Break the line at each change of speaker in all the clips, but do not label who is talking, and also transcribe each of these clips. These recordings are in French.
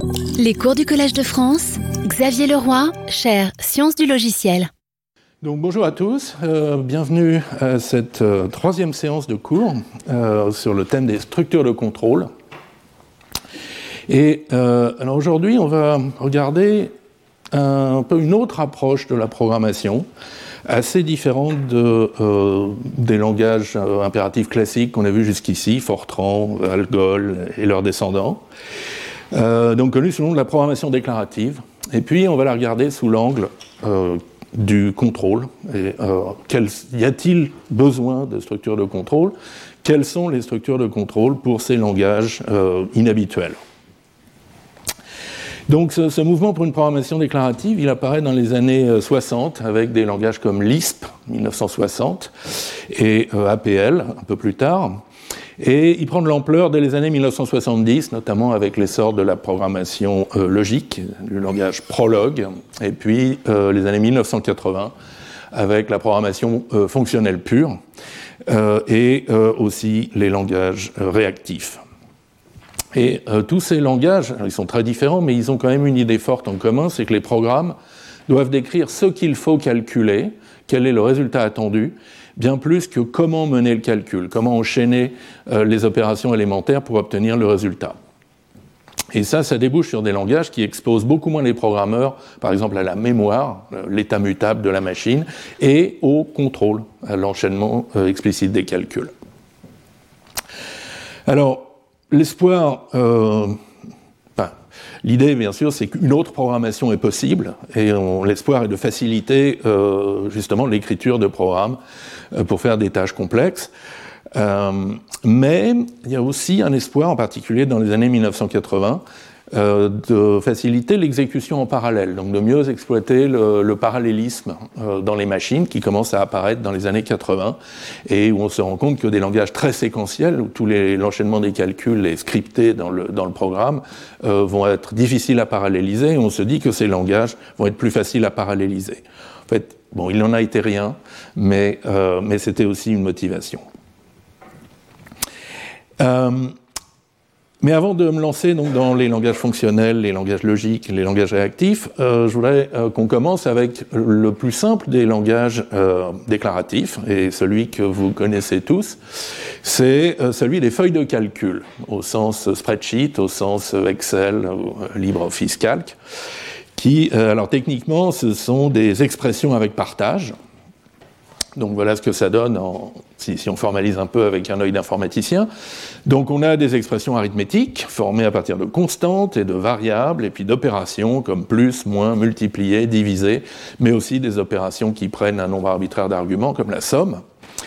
Les cours du Collège de France, Xavier Leroy, chaire Sciences du logiciel.
Donc bonjour à tous, bienvenue à cette troisième séance de cours sur le thème des structures de contrôle. Et alors aujourd'hui, on va regarder un peu une autre approche de la programmation, assez différente des langages impératifs classiques qu'on a vus jusqu'ici, Fortran, Algol et leurs descendants, donc connus sous le nom de la programmation déclarative. Et puis on va la regarder sous l'angle du contrôle. Et, y a-t-il besoin de structures de contrôle ? Quelles sont les structures de contrôle pour ces langages inhabituels ? Donc ce mouvement pour une programmation déclarative, il apparaît dans les années 60 avec des langages comme Lisp, 1960, et APL, un peu plus tard. Et il prend de l'ampleur dès les années 1970, notamment avec l'essor de la programmation logique, du langage Prolog, et puis les années 1980, avec la programmation fonctionnelle pure, et aussi les langages réactifs. Et tous ces langages, ils sont très différents, mais ils ont quand même une idée forte en commun, c'est que les programmes doivent décrire ce qu'il faut calculer, quel est le résultat attendu, bien plus que comment mener le calcul, comment enchaîner les opérations élémentaires pour obtenir le résultat. Et ça débouche sur des langages qui exposent beaucoup moins les programmeurs, par exemple à la mémoire, l'état mutable de la machine, et au contrôle, à l'enchaînement explicite des calculs. Alors, l'espoir, l'idée, bien sûr, c'est qu'une autre programmation est possible, et l'espoir est de faciliter justement l'écriture de programmes pour faire des tâches complexes. Mais il y a aussi un espoir, en particulier dans les années 1980, de faciliter l'exécution en parallèle, donc de mieux exploiter le parallélisme dans les machines qui commence à apparaître dans les années 80 et où on se rend compte que des langages très séquentiels, où l'enchaînement des calculs est scripté dans le programme, vont être difficiles à paralléliser, et on se dit que ces langages vont être plus faciles à paralléliser. En fait, bon, il n'en a été rien, mais c'était aussi une motivation. Mais avant de me lancer donc, dans les langages fonctionnels, les langages logiques, les langages réactifs, je voudrais qu'on commence avec le plus simple des langages déclaratifs, et celui que vous connaissez tous, c'est celui des feuilles de calcul, au sens spreadsheet, au sens Excel, LibreOffice Calc, qui, alors techniquement, ce sont des expressions avec partage. Donc voilà ce que ça donne si on formalise un peu avec un œil d'informaticien. Donc on a des expressions arithmétiques formées à partir de constantes et de variables, et puis d'opérations comme plus, moins, multiplier, diviser, mais aussi des opérations qui prennent un nombre arbitraire d'arguments comme la somme.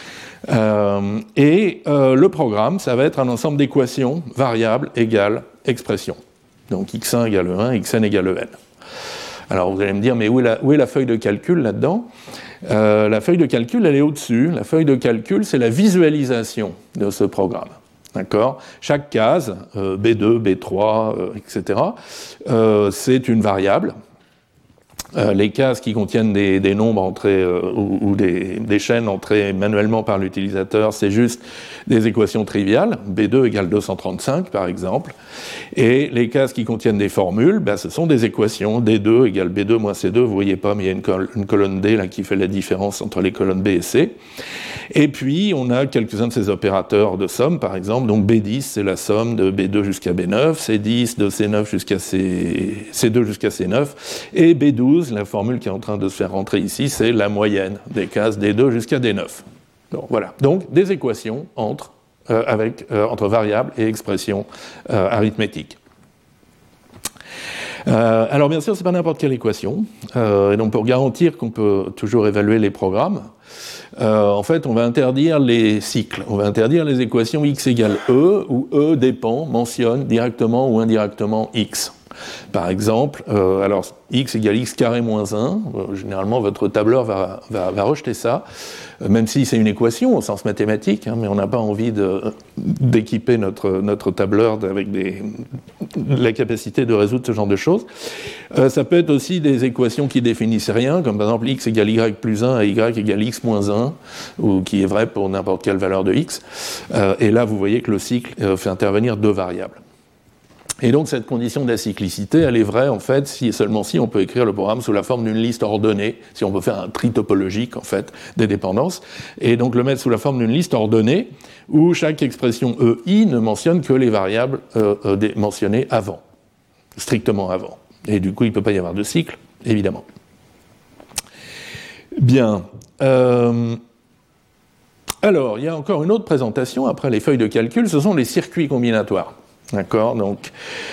Le programme, ça va être un ensemble d'équations, variables, égales, expressions. Donc x1 égale 1, xn égale n. Alors vous allez me dire, mais où est la feuille de calcul là-dedans ? La feuille de calcul, elle est au-dessus. La feuille de calcul, c'est la visualisation de ce programme. D'accord ? Chaque case, B2, B3, etc., c'est une variable. Les cases qui contiennent des nombres entrés ou des chaînes entrées manuellement par l'utilisateur, c'est juste des équations triviales, B2 égale 235 par exemple, et les cases qui contiennent des formules, ce sont des équations, D2 égale B2 moins C2, vous voyez pas, mais il y a une colonne D là, qui fait la différence entre les colonnes B et C. Et puis on a quelques-uns de ces opérateurs de somme, par exemple, donc B10 c'est la somme de B2 jusqu'à B9, C10 de C9 jusqu'à C2 jusqu'à C9, et B12, la formule qui est en train de se faire rentrer ici, c'est la moyenne des cases D2 jusqu'à D9. Donc, voilà. Donc, des équations entre variables et expressions arithmétiques. Alors, bien sûr, ce n'est pas n'importe quelle équation. Et donc, pour garantir qu'on peut toujours évaluer les programmes, en fait, on va interdire les cycles. On va interdire les équations x égale E, où E dépend, mentionne directement ou indirectement x. Par exemple, alors x égale x carré moins 1, généralement votre tableur va rejeter ça, même si c'est une équation au sens mathématique, mais on n'a pas envie d'équiper notre tableur avec la capacité de résoudre ce genre de choses. Ça peut être aussi des équations qui définissent rien, comme par exemple x égale y plus 1 et y égale x moins 1, ou qui est vrai pour n'importe quelle valeur de x. Et là, vous voyez que le cycle fait intervenir deux variables. Et donc cette condition d'acyclicité, elle est vraie en fait si et seulement si on peut écrire le programme sous la forme d'une liste ordonnée, si on peut faire un tri topologique en fait des dépendances, et donc le mettre sous la forme d'une liste ordonnée où chaque expression EI ne mentionne que les variables mentionnées avant, strictement avant. Et du coup il ne peut pas y avoir de cycle, évidemment. Bien. Alors, il y a encore une autre présentation après les feuilles de calcul, ce sont les circuits combinatoires. D'accord, donc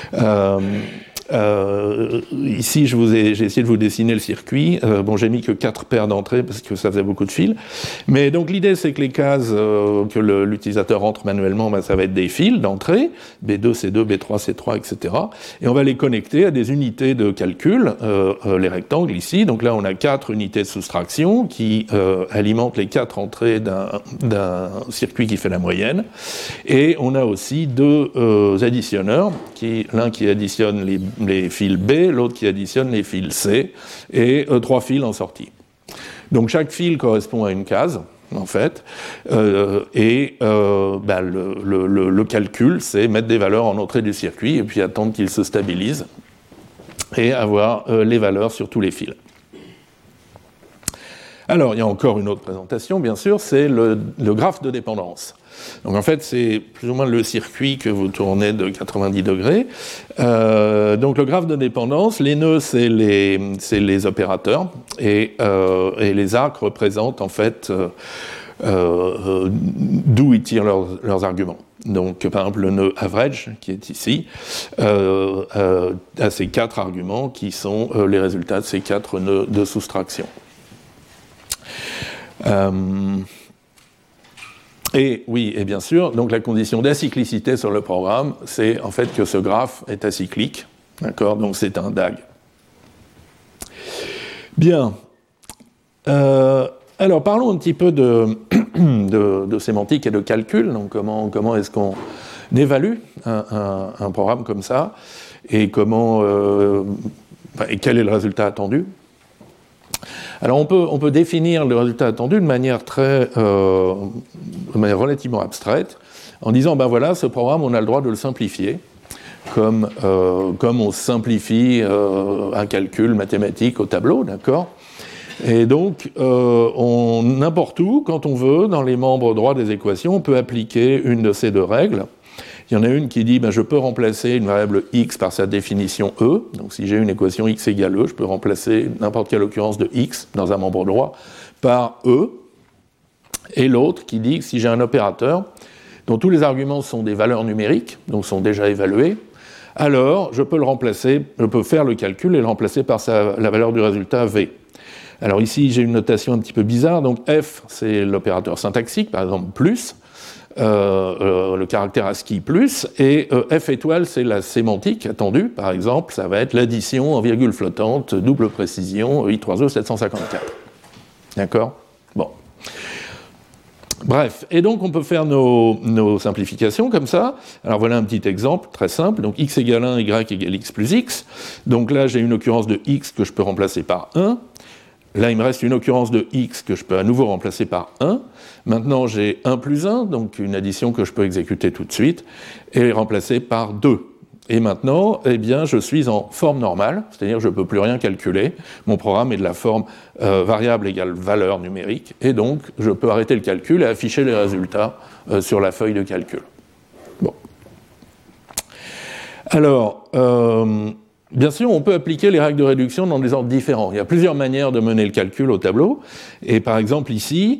ici j'ai essayé de vous dessiner le circuit. Bon, j'ai mis que 4 paires d'entrées parce que ça faisait beaucoup de fils. Mais donc l'idée c'est que les cases que l'utilisateur entre manuellement, ben, ça va être des fils d'entrée, B2, C2, B3, C3, etc. Et on va les connecter à des unités de calcul, les rectangles ici. Donc là on a 4 unités de soustraction qui alimentent les 4 entrées d'un circuit qui fait la moyenne. Et on a aussi 2 additionneurs, l'un qui additionne les fils B, l'autre qui additionne les fils C, et 3 fils en sortie. Donc chaque fil correspond à une case, en fait, le calcul, c'est mettre des valeurs en entrée du circuit, et puis attendre qu'il se stabilise, et avoir les valeurs sur tous les fils. Alors, il y a encore une autre présentation, bien sûr, c'est le graphe de dépendance. Donc en fait, c'est plus ou moins le circuit que vous tournez de 90 degrés. Donc le graphe de dépendance, les nœuds, c'est les opérateurs, et les arcs représentent en fait d'où ils tirent leurs arguments. Donc par exemple, le nœud average, qui est ici, a ces 4 arguments qui sont les résultats de ces 4 nœuds de soustraction. Et oui, et bien sûr, donc la condition d'acyclicité sur le programme, c'est en fait que ce graphe est acyclique, d'accord, donc c'est un DAG. Bien. Alors parlons un petit peu de sémantique et de calcul, donc comment est-ce qu'on évalue un programme comme ça, et et quel est le résultat attendu. Alors on peut définir le résultat attendu de manière relativement abstraite, en disant ben voilà, ce programme on a le droit de le simplifier, comme on simplifie un calcul mathématique au tableau, d'accord. Et donc n'importe où, quand on veut, dans les membres droits des équations, on peut appliquer une de ces 2 règles. Il y en a une qui dit, je peux remplacer une variable x par sa définition e. Donc si j'ai une équation x égale e, je peux remplacer n'importe quelle occurrence de x dans un membre droit par e. Et l'autre qui dit que si j'ai un opérateur dont tous les arguments sont des valeurs numériques, donc sont déjà évalués, alors je peux faire le calcul et le remplacer par la valeur du résultat v. Alors ici j'ai une notation un petit peu bizarre, donc f c'est l'opérateur syntaxique, par exemple plus, le caractère ASCII plus, et F étoile, c'est la sémantique attendue. Par exemple, ça va être l'addition en virgule flottante, double précision, I3E 754. D'accord ? Bon. Bref, et donc on peut faire nos simplifications comme ça. Alors voilà un petit exemple très simple. Donc x égale 1, y égale x plus x. Donc là, j'ai une occurrence de x que je peux remplacer par 1. Là, il me reste une occurrence de x que je peux à nouveau remplacer par 1. Maintenant, j'ai 1 plus 1, donc une addition que je peux exécuter tout de suite, et remplacer par 2. Et maintenant, eh bien, je suis en forme normale, c'est-à-dire que je ne peux plus rien calculer. Mon programme est de la forme variable égale valeur numérique, et donc je peux arrêter le calcul et afficher les résultats sur la feuille de calcul. Bon. Alors, bien sûr, on peut appliquer les règles de réduction dans des ordres différents. Il y a plusieurs manières de mener le calcul au tableau. Et par exemple, ici,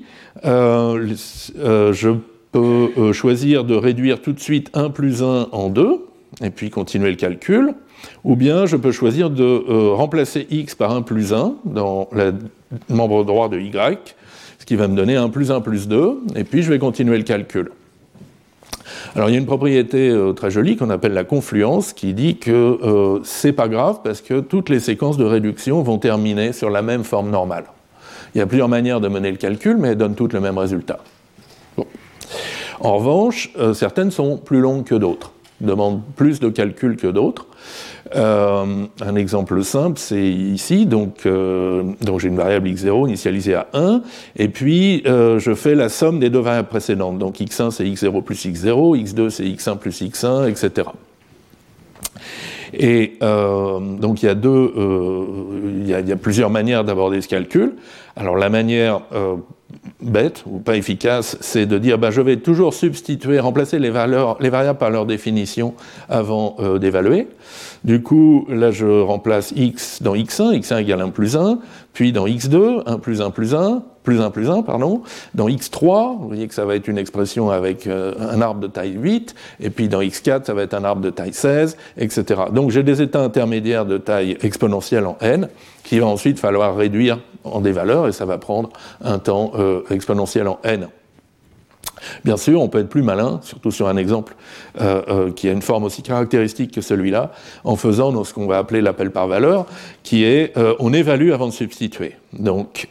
je peux choisir de réduire tout de suite 1 plus 1 en 2, et puis continuer le calcul. Ou bien je peux choisir de remplacer x par 1 plus 1 dans le membre droit de y, ce qui va me donner 1 plus 1 plus 2, et puis je vais continuer le calcul. Alors il y a une propriété très jolie qu'on appelle la confluence qui dit que c'est pas grave parce que toutes les séquences de réduction vont terminer sur la même forme normale. Il y a plusieurs manières de mener le calcul, mais elles donnent toutes le même résultat. Bon. En revanche, certaines sont plus longues que d'autres, demandent plus de calcul que d'autres. Un exemple simple, c'est ici, donc j'ai une variable x0 initialisée à 1, et puis je fais la somme des 2 variables précédentes. Donc x1 c'est x0 plus x0, x2 c'est x1 plus x1, etc. Et donc il y a plusieurs manières d'aborder ce calcul. Alors la manière bête ou pas efficace, c'est de dire je vais toujours remplacer les variables par leur définition avant d'évaluer. Du coup, là je remplace x dans x1, x1 égale 1 plus 1, puis dans x2, 1 plus 1 plus 1, plus 1 plus 1, pardon. Dans x3, vous voyez que ça va être une expression avec un arbre de taille 8, et puis dans x4, ça va être un arbre de taille 16, etc. Donc j'ai des états intermédiaires de taille exponentielle en n, qu'il va ensuite falloir réduire en des valeurs, et ça va prendre un temps exponentiel en n. Bien sûr, on peut être plus malin, surtout sur un exemple qui a une forme aussi caractéristique que celui-là, en faisant ce qu'on va appeler l'appel par valeur, qui est on évalue avant de substituer. Donc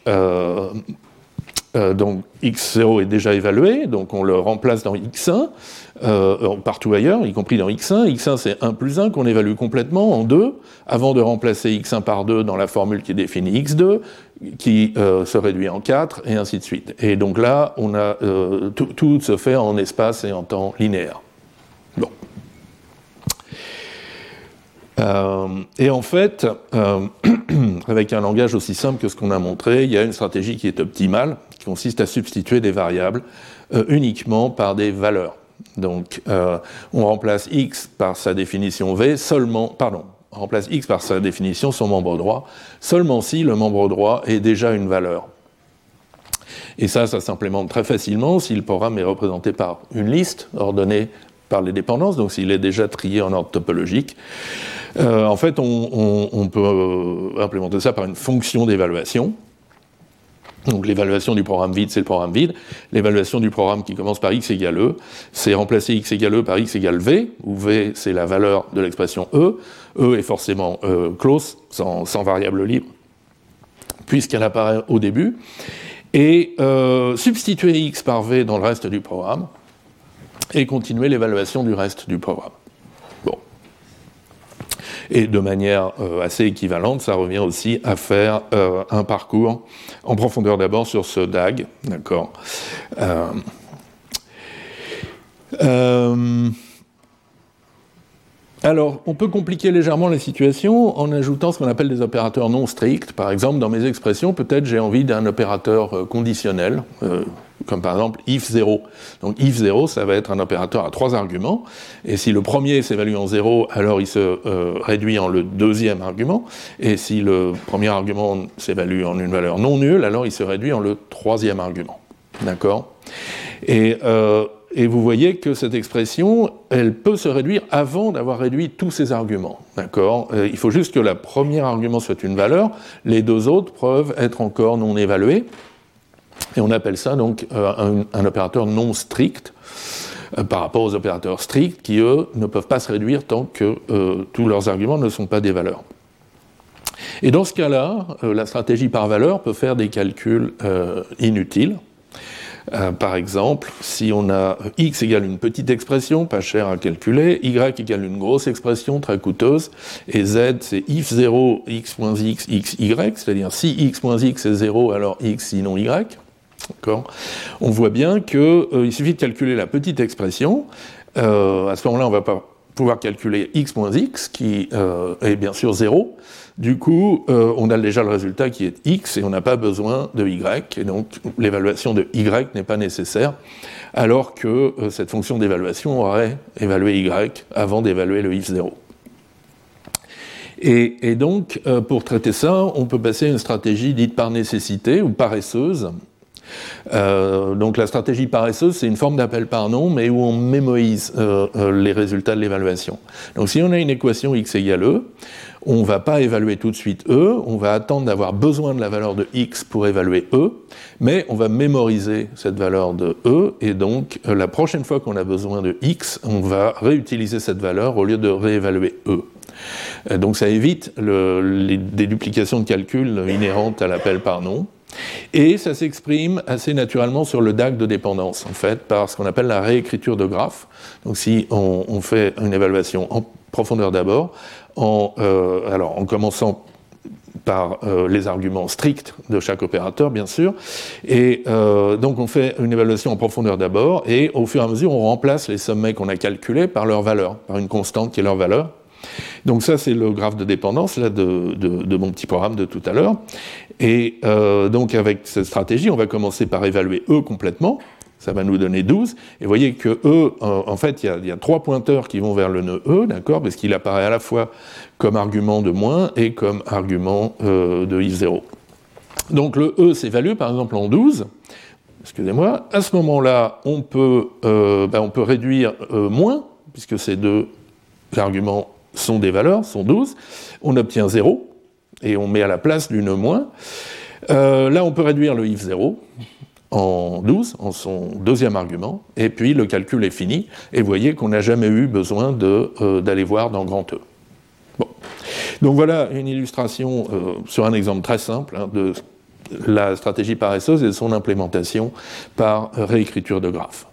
x0 est déjà évalué, donc on le remplace dans x1, partout ailleurs, y compris dans x1. x1 c'est 1 plus 1 qu'on évalue complètement en 2, avant de remplacer x1 par 2 dans la formule qui définit x2, qui se réduit en 4, et ainsi de suite. Et donc là, on a, tout se fait en espace et en temps linéaire. Bon. Et en fait, avec un langage aussi simple que ce qu'on a montré, il y a une stratégie qui est optimale, qui consiste à substituer des variables uniquement par des valeurs. Donc, on remplace x par sa définition v on remplace x par sa définition son membre droit, seulement si le membre droit est déjà une valeur. Et ça s'implémente très facilement si le programme est représenté par une liste ordonnée par les dépendances, donc s'il est déjà trié en ordre topologique. En fait, on peut implémenter ça par une fonction d'évaluation. Donc l'évaluation du programme vide, c'est le programme vide. L'évaluation du programme qui commence par x égale e, c'est remplacer x égale e par x égale v, où v c'est la valeur de l'expression e. E est forcément close, sans variable libre, puisqu'elle apparaît au début. Et substituer x par v dans le reste du programme, et continuer l'évaluation du reste du programme. Bon. Et de manière assez équivalente, ça revient aussi à faire un parcours en profondeur d'abord sur ce DAG, d'accord. Alors, on peut compliquer légèrement la situation en ajoutant ce qu'on appelle des opérateurs non stricts. Par exemple, dans mes expressions, peut-être j'ai envie d'un opérateur conditionnel, comme par exemple if 0. Donc if 0, ça va être un opérateur à 3 arguments, et si le premier s'évalue en 0, alors il se réduit en le deuxième argument, et si le premier argument s'évalue en une valeur non nulle, alors il se réduit en le troisième argument. D'accord ? Et vous voyez que cette expression, elle peut se réduire avant d'avoir réduit tous ces arguments. D'accord ? Il faut juste que le premier argument soit une valeur, les deux autres peuvent être encore non évalués, et on appelle ça donc un opérateur non strict, par rapport aux opérateurs stricts qui, eux, ne peuvent pas se réduire tant que tous leurs arguments ne sont pas des valeurs. Et dans ce cas-là, la stratégie par valeur peut faire des calculs inutiles. Par exemple, si on a x égale une petite expression, pas chère à calculer, y égale une grosse expression, très coûteuse, et z c'est if 0, x moins x, x, y, c'est-à-dire si x moins x est 0, alors x sinon y. D'accord ? On voit bien qu'il suffit de calculer la petite expression. À ce moment-là, on va pas pouvoir calculer x moins x, qui est bien sûr 0. Du coup, on a déjà le résultat qui est x, et on n'a pas besoin de y, et donc l'évaluation de y n'est pas nécessaire, alors que cette fonction d'évaluation aurait évalué y avant d'évaluer le if 0. Et donc, pour traiter ça, on peut passer à une stratégie dite par nécessité, ou paresseuse. Donc la stratégie paresseuse, c'est une forme d'appel par nom, mais où on mémorise les résultats de l'évaluation. Donc si on a une équation x égale e, on ne va pas évaluer tout de suite e, on va attendre d'avoir besoin de la valeur de x pour évaluer e, mais on va mémoriser cette valeur de e, et donc la prochaine fois qu'on a besoin de x, on va réutiliser cette valeur au lieu de réévaluer e. Donc ça évite des duplications de calcul inhérentes à l'appel par nom. Et ça s'exprime assez naturellement sur le DAG de dépendance, en fait, par ce qu'on appelle la réécriture de graphe. Donc si on fait une évaluation en profondeur d'abord, en commençant par les arguments stricts de chaque opérateur, bien sûr, et donc on fait une évaluation en profondeur d'abord, et au fur et à mesure, on remplace les sommets qu'on a calculés par leur valeur, par une constante qui est leur valeur. Donc ça, c'est le graphe de dépendance là, de mon petit programme de tout à l'heure. Et donc avec cette stratégie, on va commencer par évaluer E complètement. Ça va nous donner 12. Et vous voyez que E, en fait, il y a 3 pointeurs qui vont vers le nœud E, d'accord, parce qu'il apparaît à la fois comme argument de moins et comme argument de if0. Donc le E s'évalue par exemple en 12. Excusez-moi. À ce moment-là, on peut réduire moins, puisque ces deux arguments sont des valeurs, sont 12. On obtient 0, et on met à la place du nœud moins. Là, on peut réduire le if0 en 12, en son deuxième argument, et puis le calcul est fini, et vous voyez qu'on n'a jamais eu besoin d'aller voir dans grand E. Bon. Donc voilà une illustration sur un exemple très simple de la stratégie paresseuse et de son implémentation par réécriture de graphes.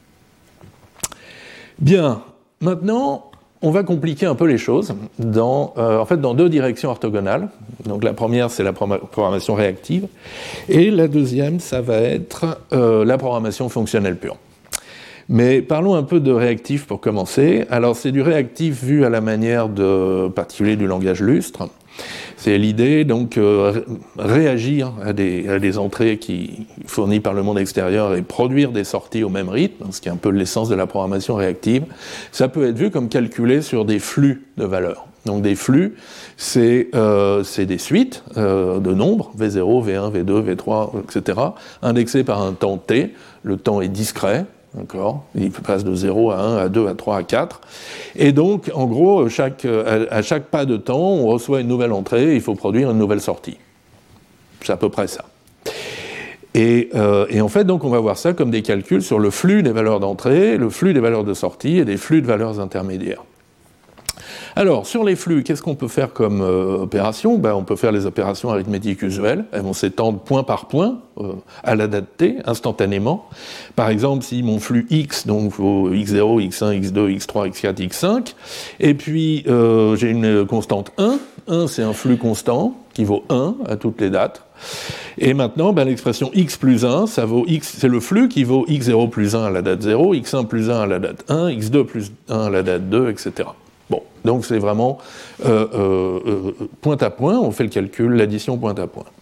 Bien, maintenant, on va compliquer un peu les choses dans deux directions orthogonales. Donc la première, c'est la programmation réactive, et la deuxième, ça va être la programmation fonctionnelle pure. Mais parlons un peu de réactif pour commencer. Alors c'est du réactif vu à la manière particulier du langage Lustre. C'est l'idée, donc, réagir à des entrées fournies par le monde extérieur et produire des sorties au même rythme, ce qui est un peu l'essence de la programmation réactive. Ça peut être vu comme calculé sur des flux de valeurs. Donc des flux, c'est des suites de nombres, V0, V1, V2, V3, etc., indexés par un temps t. Le temps est discret. D'accord. Il passe de 0 à 1, à 2, à 3, à 4. Et donc, en gros, à chaque pas de temps, on reçoit une nouvelle entrée et il faut produire une nouvelle sortie. C'est à peu près ça. Et en fait, donc, on va voir ça comme des calculs sur le flux des valeurs d'entrée, le flux des valeurs de sortie et des flux de valeurs intermédiaires. Alors, sur les flux, qu'est-ce qu'on peut faire comme opération ? On peut faire les opérations arithmétiques usuelles. Elles vont s'étendre point par point à la date t, instantanément. Par exemple, si mon flux x, donc vaut x0, x1, x2, x3, x4, x5, et puis j'ai une constante 1. 1, c'est un flux constant qui vaut 1 à toutes les dates. Et maintenant, l'expression x plus 1, ça vaut x, c'est le flux qui vaut x0 plus 1 à la date 0, x1 plus 1 à la date 1, x2 plus 1 à la date 2, etc. Bon, donc c'est vraiment point à point, on fait le calcul, l'addition point à point.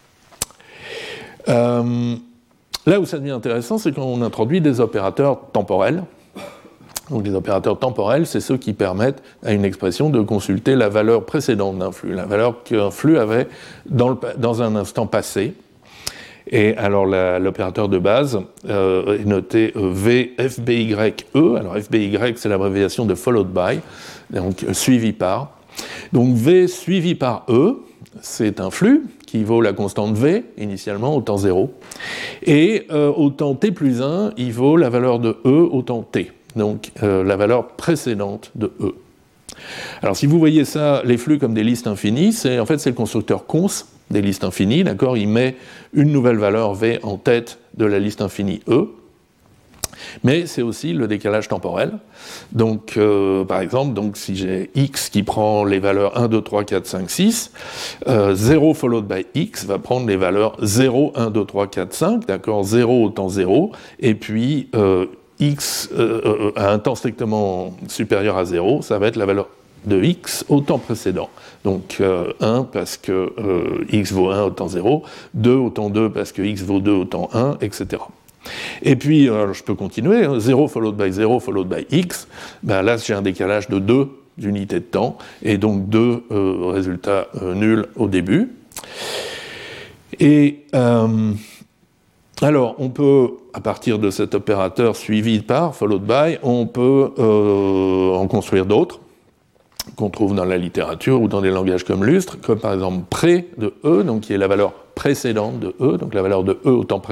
Là où ça devient intéressant, c'est quand on introduit des opérateurs temporels. Donc les opérateurs temporels, c'est ceux qui permettent à une expression de consulter la valeur précédente d'un flux, la valeur qu'un flux avait dans un instant passé. Et alors l'opérateur de base est noté FBYE. Alors FBY, c'est l'abréviation de followed by, donc suivi par. Donc V suivi par E, c'est un flux qui vaut la constante V, initialement, au temps 0. Et au temps t plus 1, il vaut la valeur de E au temps t. Donc la valeur précédente de E. Alors si vous voyez ça, les flux comme des listes infinies, c'est le constructeur cons des listes infinies, d'accord ? Il met une nouvelle valeur V en tête de la liste infinie E, mais c'est aussi le décalage temporel. Donc, par exemple, si j'ai x qui prend les valeurs 1, 2, 3, 4, 5, 6, 0 followed by x va prendre les valeurs 0, 1, 2, 3, 4, 5, d'accord ? 0 au temps 0, et puis x à un temps strictement supérieur à 0, ça va être la valeur de x au temps précédent. Donc 1 parce que x vaut 1 au temps 0, 2 au temps 2 parce que x vaut 2 au temps 1, etc. Et puis, je peux continuer, 0 followed by x, là j'ai un décalage de 2 unités de temps, et donc 2 résultats nuls au début. Et alors, on peut, à partir de cet opérateur suivi par, followed by, on peut en construire d'autres, qu'on trouve dans la littérature ou dans des langages comme Lustre, comme par exemple pré de E, donc qui est la valeur précédente de E, donc la valeur de E au temps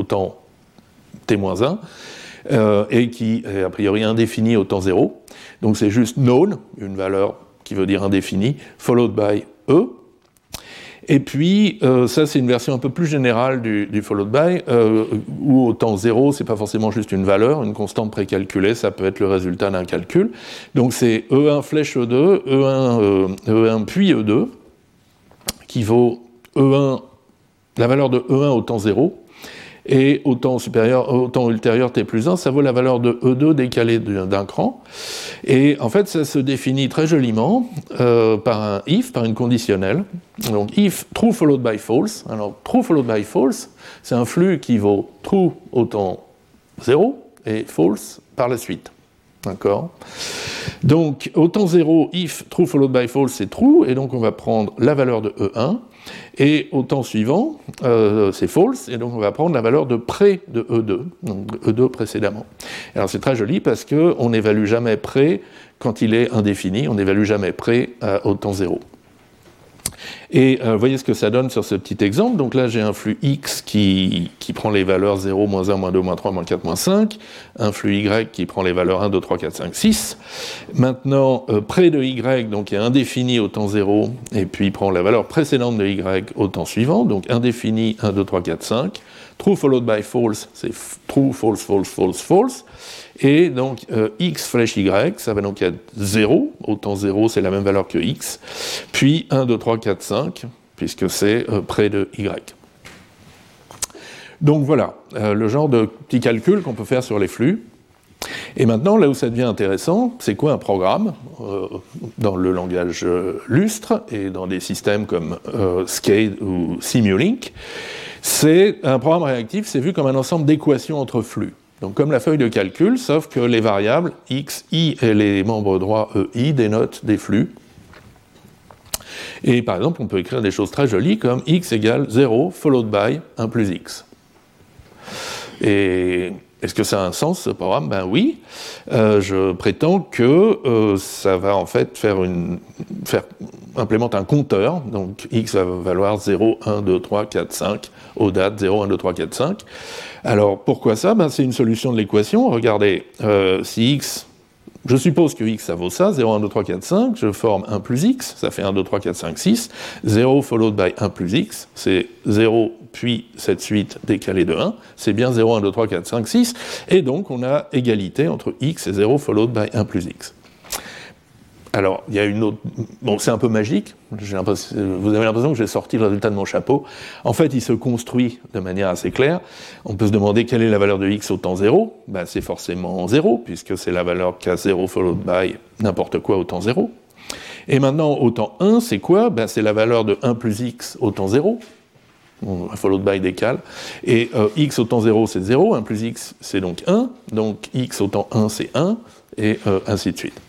t-1, et qui est a priori indéfinie au temps 0. Donc c'est juste known, une valeur qui veut dire indéfinie, followed by E. Et puis, ça c'est une version un peu plus générale du followed by, où au temps 0, c'est pas forcément juste une valeur, une constante précalculée, ça peut être le résultat d'un calcul. Donc c'est E1 flèche E2, E1 puis E2, qui vaut E1, la valeur de E1 au temps 0, et au temps ultérieur t plus 1, ça vaut la valeur de E2 décalée d'un cran. Et en fait, ça se définit très joliment par un if, par une conditionnelle. Donc if true followed by false. Alors true followed by false, c'est un flux qui vaut true au temps 0 et false par la suite. D'accord ? Donc au temps 0, if true followed by false, c'est true, et donc on va prendre la valeur de E1. Et au temps suivant, c'est false, et donc on va prendre la valeur de près de E2, donc E2 précédemment. Alors c'est très joli parce qu'on n'évalue jamais près quand il est indéfini, on n'évalue jamais près au temps 0. Et voyez ce que ça donne sur ce petit exemple. Donc là, j'ai un flux X qui prend les valeurs 0, moins 1, moins 2, moins 3, moins 4, moins 5. Un flux Y qui prend les valeurs 1, 2, 3, 4, 5, 6. Maintenant, près de Y, donc est indéfini au temps 0, et puis prend la valeur précédente de Y au temps suivant. Donc indéfini, 1, 2, 3, 4, 5. True followed by false, c'est true, false, false, false, false. Et donc x flèche y, ça va donc être 0, au temps 0 c'est la même valeur que x, puis 1, 2, 3, 4, 5, puisque c'est près de y. Donc voilà, le genre de petit calcul qu'on peut faire sur les flux. Et maintenant, là où ça devient intéressant, c'est quoi un programme dans le langage Lustre et dans des systèmes comme Scale ou Simulink. C'est un programme réactif, c'est vu comme un ensemble d'équations entre flux. Donc comme la feuille de calcul, sauf que les variables x, y et les membres droits i dénotent des flux. Et par exemple, on peut écrire des choses très jolies comme x égale 0 followed by 1 plus x. Et est-ce que ça a un sens, ce programme ? Ben oui. Je prétends que ça va en fait implémenter un compteur. Donc x va valoir 0, 1, 2, 3, 4, 5, aux dates 0, 1, 2, 3, 4, 5. Alors pourquoi ça ? Ben, c'est une solution de l'équation. Regardez, si x, je suppose que x ça vaut ça, 0, 1, 2, 3, 4, 5, je forme 1 plus x, ça fait 1, 2, 3, 4, 5, 6. 0 followed by 1 plus x, c'est 0 puis cette suite décalée de 1, c'est bien 0, 1, 2, 3, 4, 5, 6. Et donc on a égalité entre x et 0 followed by 1 plus x. Alors, il y a une autre... Bon, c'est un peu magique. Vous avez l'impression que j'ai sorti le résultat de mon chapeau. En fait, il se construit de manière assez claire. On peut se demander quelle est la valeur de x au temps 0. Ben, c'est forcément 0, puisque c'est la valeur qu'a 0 followed by n'importe quoi au temps 0. Et maintenant, au temps 1, c'est quoi ? Ben, c'est la valeur de 1 plus x au temps 0. Followed by décale. Et x au temps 0, c'est 0. 1 plus x, c'est donc 1. Donc, x au temps 1, c'est 1. Et ainsi de suite.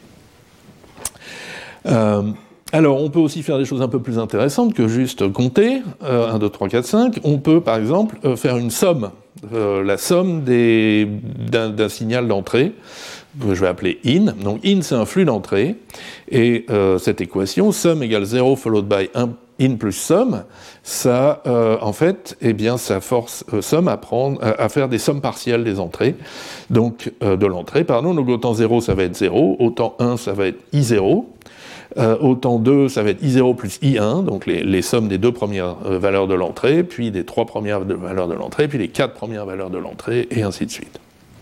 Alors, on peut aussi faire des choses un peu plus intéressantes que juste compter, 1, 2, 3, 4, 5. On peut, par exemple, faire une somme, la somme d'un signal d'entrée, que je vais appeler in. Donc, in, c'est un flux d'entrée, et cette équation, sum égale 0 followed by 1 in plus sum, ça, en fait, eh bien, ça force sum à faire des sommes partielles des entrées, donc de l'entrée, pardon. Donc, au temps 0, ça va être 0, au temps 1, ça va être i0, au temps 2, ça va être i0 plus i1, donc les sommes des deux premières valeurs de l'entrée, puis des trois premières valeurs de l'entrée, puis les quatre premières valeurs de l'entrée, et ainsi de suite.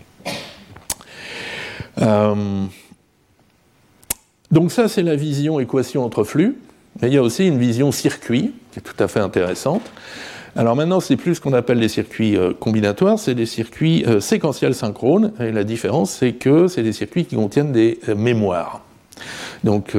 Donc ça, c'est la vision équation entre flux, mais il y a aussi une vision circuit, qui est tout à fait intéressante. Alors maintenant, c'est plus ce qu'on appelle des circuits combinatoires, c'est des circuits séquentiels synchrones, et la différence, c'est que c'est des circuits qui contiennent des mémoires. Donc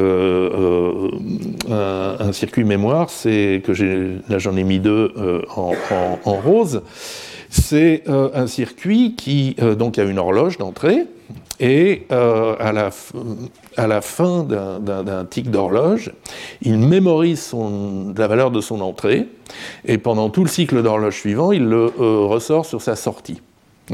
un circuit mémoire, c'est que là j'en ai mis deux en rose. C'est un circuit qui donc a une horloge d'entrée et à la fin d'un tic d'horloge, il mémorise la valeur de son entrée et pendant tout le cycle d'horloge suivant, il le ressort sur sa sortie. D'accord ?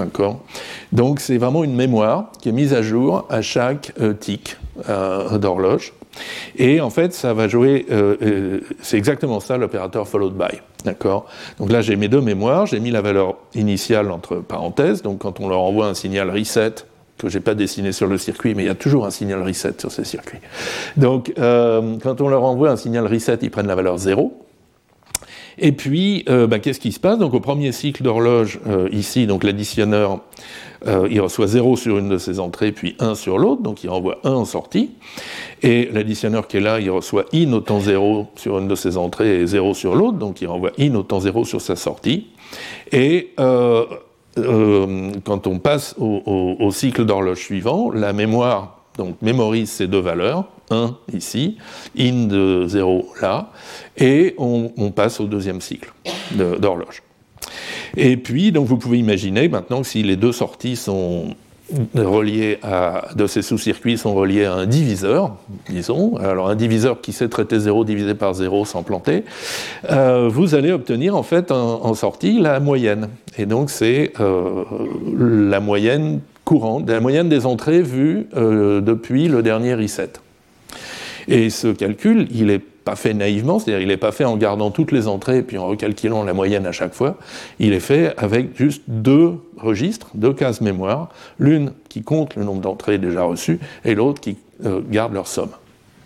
Donc c'est vraiment une mémoire qui est mise à jour à chaque tic d'horloge. Et en fait, ça va jouer, c'est exactement ça l'opérateur followed by. D'accord ? Donc là, j'ai mes deux mémoires, j'ai mis la valeur initiale entre parenthèses, donc quand on leur envoie un signal reset, que je n'ai pas dessiné sur le circuit, mais il y a toujours un signal reset sur ces circuits. Donc, quand on leur envoie un signal reset, ils prennent la valeur 0. Et puis, qu'est-ce qui se passe? Donc, au premier cycle d'horloge, ici, donc l'additionneur, il reçoit 0 sur une de ses entrées, puis 1 sur l'autre, donc il renvoie 1 en sortie. Et l'additionneur qui est là, il reçoit in au temps 0 sur une de ses entrées et 0 sur l'autre, donc il renvoie in au temps 0 sur sa sortie. Et quand on passe au cycle d'horloge suivant, la mémoire donc mémorise ces deux valeurs, 1 ici, in de 0 là, et on passe au deuxième cycle d'horloge. Et puis, donc vous pouvez imaginer maintenant que si les deux sorties sont reliées de ces sous-circuits sont reliés à un diviseur, disons, alors un diviseur qui sait traiter 0 divisé par 0 sans planter, vous allez obtenir en fait en sortie la moyenne. Et donc c'est la moyenne courante, la moyenne des entrées vues depuis le dernier reset. Et ce calcul, il n'est pas fait naïvement, c'est-à-dire il n'est pas fait en gardant toutes les entrées et puis en recalculant la moyenne à chaque fois, il est fait avec juste deux registres, deux cases mémoire, l'une qui compte le nombre d'entrées déjà reçues et l'autre qui garde leur somme. D'accord ?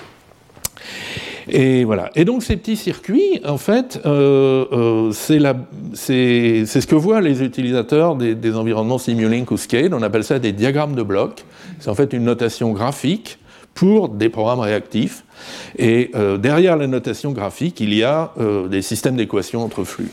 Et voilà. Et donc ces petits circuits, en fait, c'est ce que voient les utilisateurs des environnements Simulink ou Scale, on appelle ça des diagrammes de blocs. C'est en fait une notation graphique pour des programmes réactifs. Et derrière la notation graphique, il y a des systèmes d'équations entre flux.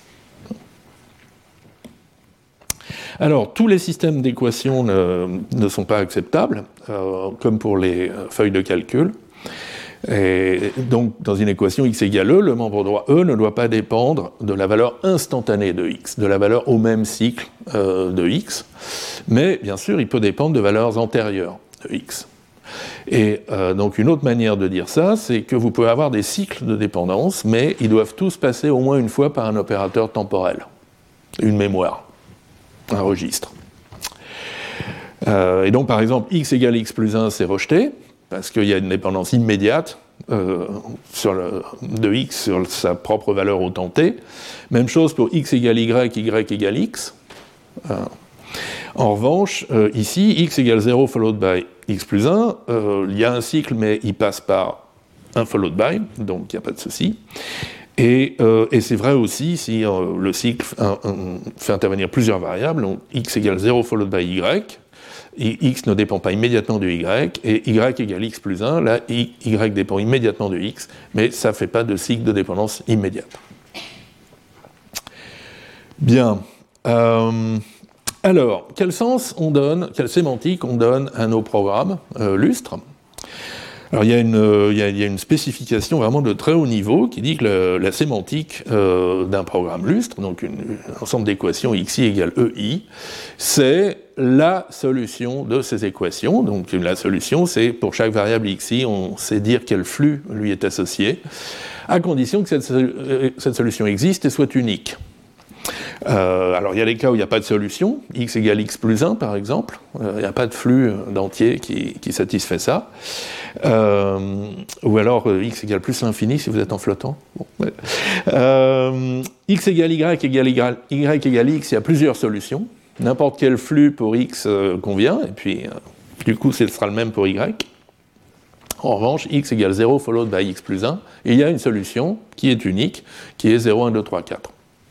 Alors, tous les systèmes d'équations ne sont pas acceptables, comme pour les feuilles de calcul. Et donc, dans une équation x égale e, le membre droit e ne doit pas dépendre de la valeur instantanée de x, de la valeur au même cycle de x, mais bien sûr, il peut dépendre de valeurs antérieures de x. Et donc une autre manière de dire ça, c'est que vous pouvez avoir des cycles de dépendance, mais ils doivent tous passer au moins une fois par un opérateur temporel, une mémoire, un registre. Et donc par exemple, x égale x plus 1, c'est rejeté, parce qu'il y a une dépendance immédiate de x sur sa propre valeur au temps t. Même chose pour x égale y, y égale x. En revanche, ici, x égale 0 followed by x plus 1, il y a un cycle, mais il passe par un followed by, donc il n'y a pas de souci. Et c'est vrai aussi si le cycle fait intervenir plusieurs variables, donc x égale 0 followed by y, et x ne dépend pas immédiatement de y, et y égale x plus 1, là, y dépend immédiatement de x, mais ça ne fait pas de cycle de dépendance immédiate. Bien. Alors, quel sens on donne, quelle sémantique on donne à nos programmes lustres ? Alors, il y a une spécification vraiment de très haut niveau qui dit que la sémantique d'un programme lustre, donc un ensemble d'équations xi égale ei, c'est la solution de ces équations. Donc, la solution, c'est pour chaque variable xi, on sait dire quel flux lui est associé, à condition que cette solution existe et soit unique. Alors il y a des cas où il n'y a pas de solution, x égale x plus 1 par exemple, il n'y a pas de flux d'entier qui satisfait ça, ou alors x égale plus l'infini si vous êtes en flottant. Bon, ouais. X égale y égale x, il y a plusieurs solutions, n'importe quel flux pour x convient, et puis du coup ce sera le même pour y. En revanche, x égale 0 followed by x plus 1, et il y a une solution qui est unique, qui est 0, 1, 2, 3, 4.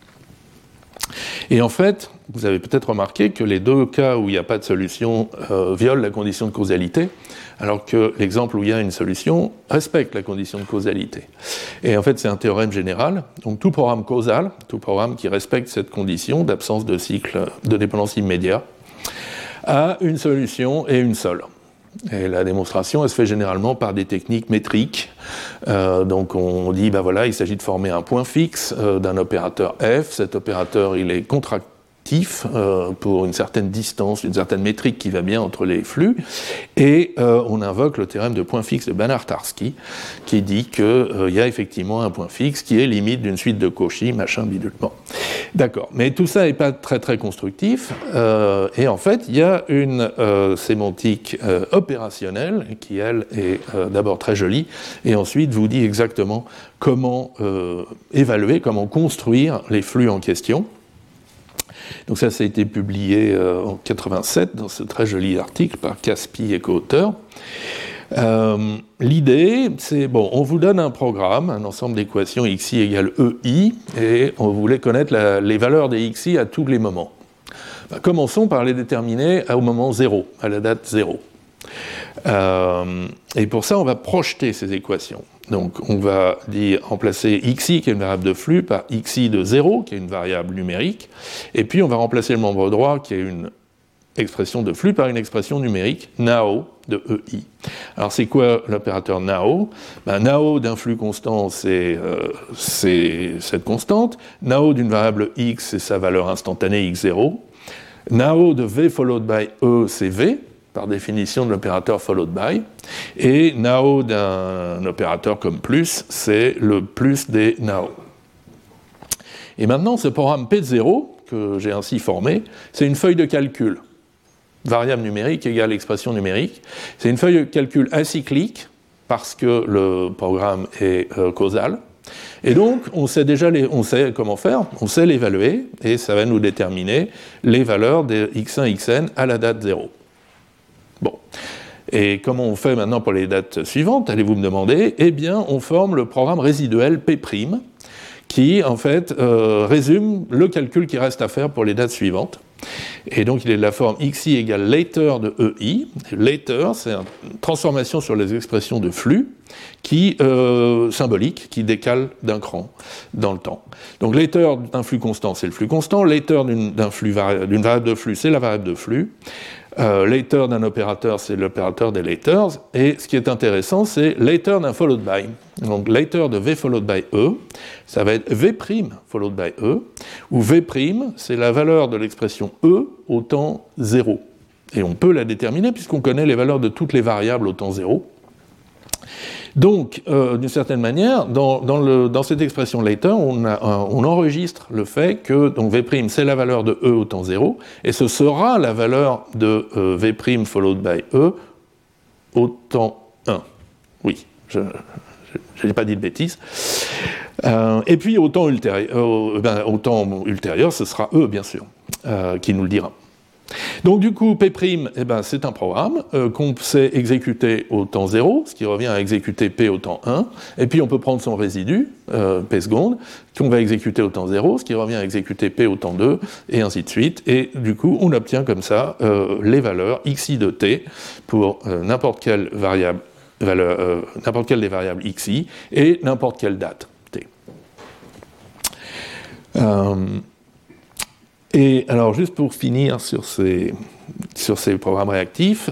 Et en fait, vous avez peut-être remarqué que les deux cas où il n'y a pas de solution violent la condition de causalité, alors que l'exemple où il y a une solution respecte la condition de causalité. Et en fait, c'est un théorème général. Donc tout programme causal, tout programme qui respecte cette condition d'absence de cycle de dépendance immédiat, a une solution et une seule. Et la démonstration, elle se fait généralement par des techniques métriques. Donc on dit, ben voilà, il s'agit de former un point fixe d'un opérateur f. Cet opérateur, il est contractif pour une certaine distance, une certaine métrique qui va bien entre les flux. Et on invoque le théorème de point fixe de Banach-Tarski, qui dit qu'il y a effectivement un point fixe qui est limite d'une suite de Cauchy, machin, bidule. Bon. D'accord, mais tout ça n'est pas très très constructif, et en fait il y a une sémantique opérationnelle qui elle est d'abord très jolie, et ensuite vous dit exactement comment évaluer, comment construire les flux en question. Donc ça a été publié en 87 dans ce très joli article par Caspi et co-auteur. L'idée, c'est, bon, on vous donne un programme, un ensemble d'équations xi égale ei, et on voulait connaître les valeurs des xi à tous les moments. Commençons par les déterminer au moment 0, à la date 0. Et pour ça, on va projeter ces équations. Donc, on va remplacer xi, qui est une variable de flux, par xi de 0, qui est une variable numérique, et puis on va remplacer le membre droit, qui est une expression de flux, par une expression numérique, nao, de ei. Alors, c'est quoi l'opérateur nao? Nao d'un flux constant, c'est cette constante. Nao d'une variable x, c'est sa valeur instantanée x0. Nao de v followed by e, c'est v, par définition de l'opérateur followed by, et nao d'un opérateur comme plus, c'est le plus des nao. Et maintenant, ce programme P0, que j'ai ainsi formé, c'est une feuille de calcul. Variable numérique égale expression numérique. C'est une feuille de calcul acyclique, parce que le programme est causal. Et donc, on sait comment faire, on sait l'évaluer, et ça va nous déterminer les valeurs de x1, xn à la date 0. Bon. Et comment on fait maintenant pour les dates suivantes, allez-vous me demander? Eh bien, on forme le programme résiduel P', qui, en fait, résume le calcul qui reste à faire pour les dates suivantes. Et donc, il est de la forme xi égale later de ei. Later, c'est une transformation sur les expressions de flux symbolique, qui décale d'un cran dans le temps. Donc, later d'un flux constant, c'est le flux constant. Later d'une variable de flux, c'est la variable de flux. Later d'un opérateur, c'est l'opérateur des laters. Et ce qui est intéressant, c'est later d'un followed by. Donc, later de v followed by e, ça va être v' followed by e, où v', c'est la valeur de l'expression e au temps 0. Et on peut la déterminer puisqu'on connaît les valeurs de toutes les variables au temps 0. Donc, d'une certaine manière, dans cette expression later, on enregistre le fait que donc v' c'est la valeur de e au temps 0, et ce sera la valeur de v' followed by e au temps 1. Oui, je n'ai pas dit de bêtises. Et puis au temps ultérieur, ce sera e, bien sûr, qui nous le dira. Donc du coup, P', c'est un programme qu'on sait exécuter au temps 0, ce qui revient à exécuter P au temps 1, et puis on peut prendre son résidu, P seconde, qu'on va exécuter au temps 0, ce qui revient à exécuter P au temps 2, et ainsi de suite, et du coup, on obtient comme ça les valeurs xi de t pour n'importe quelle des variables xi, et n'importe quelle date t. Et alors, juste pour finir sur ces programmes réactifs,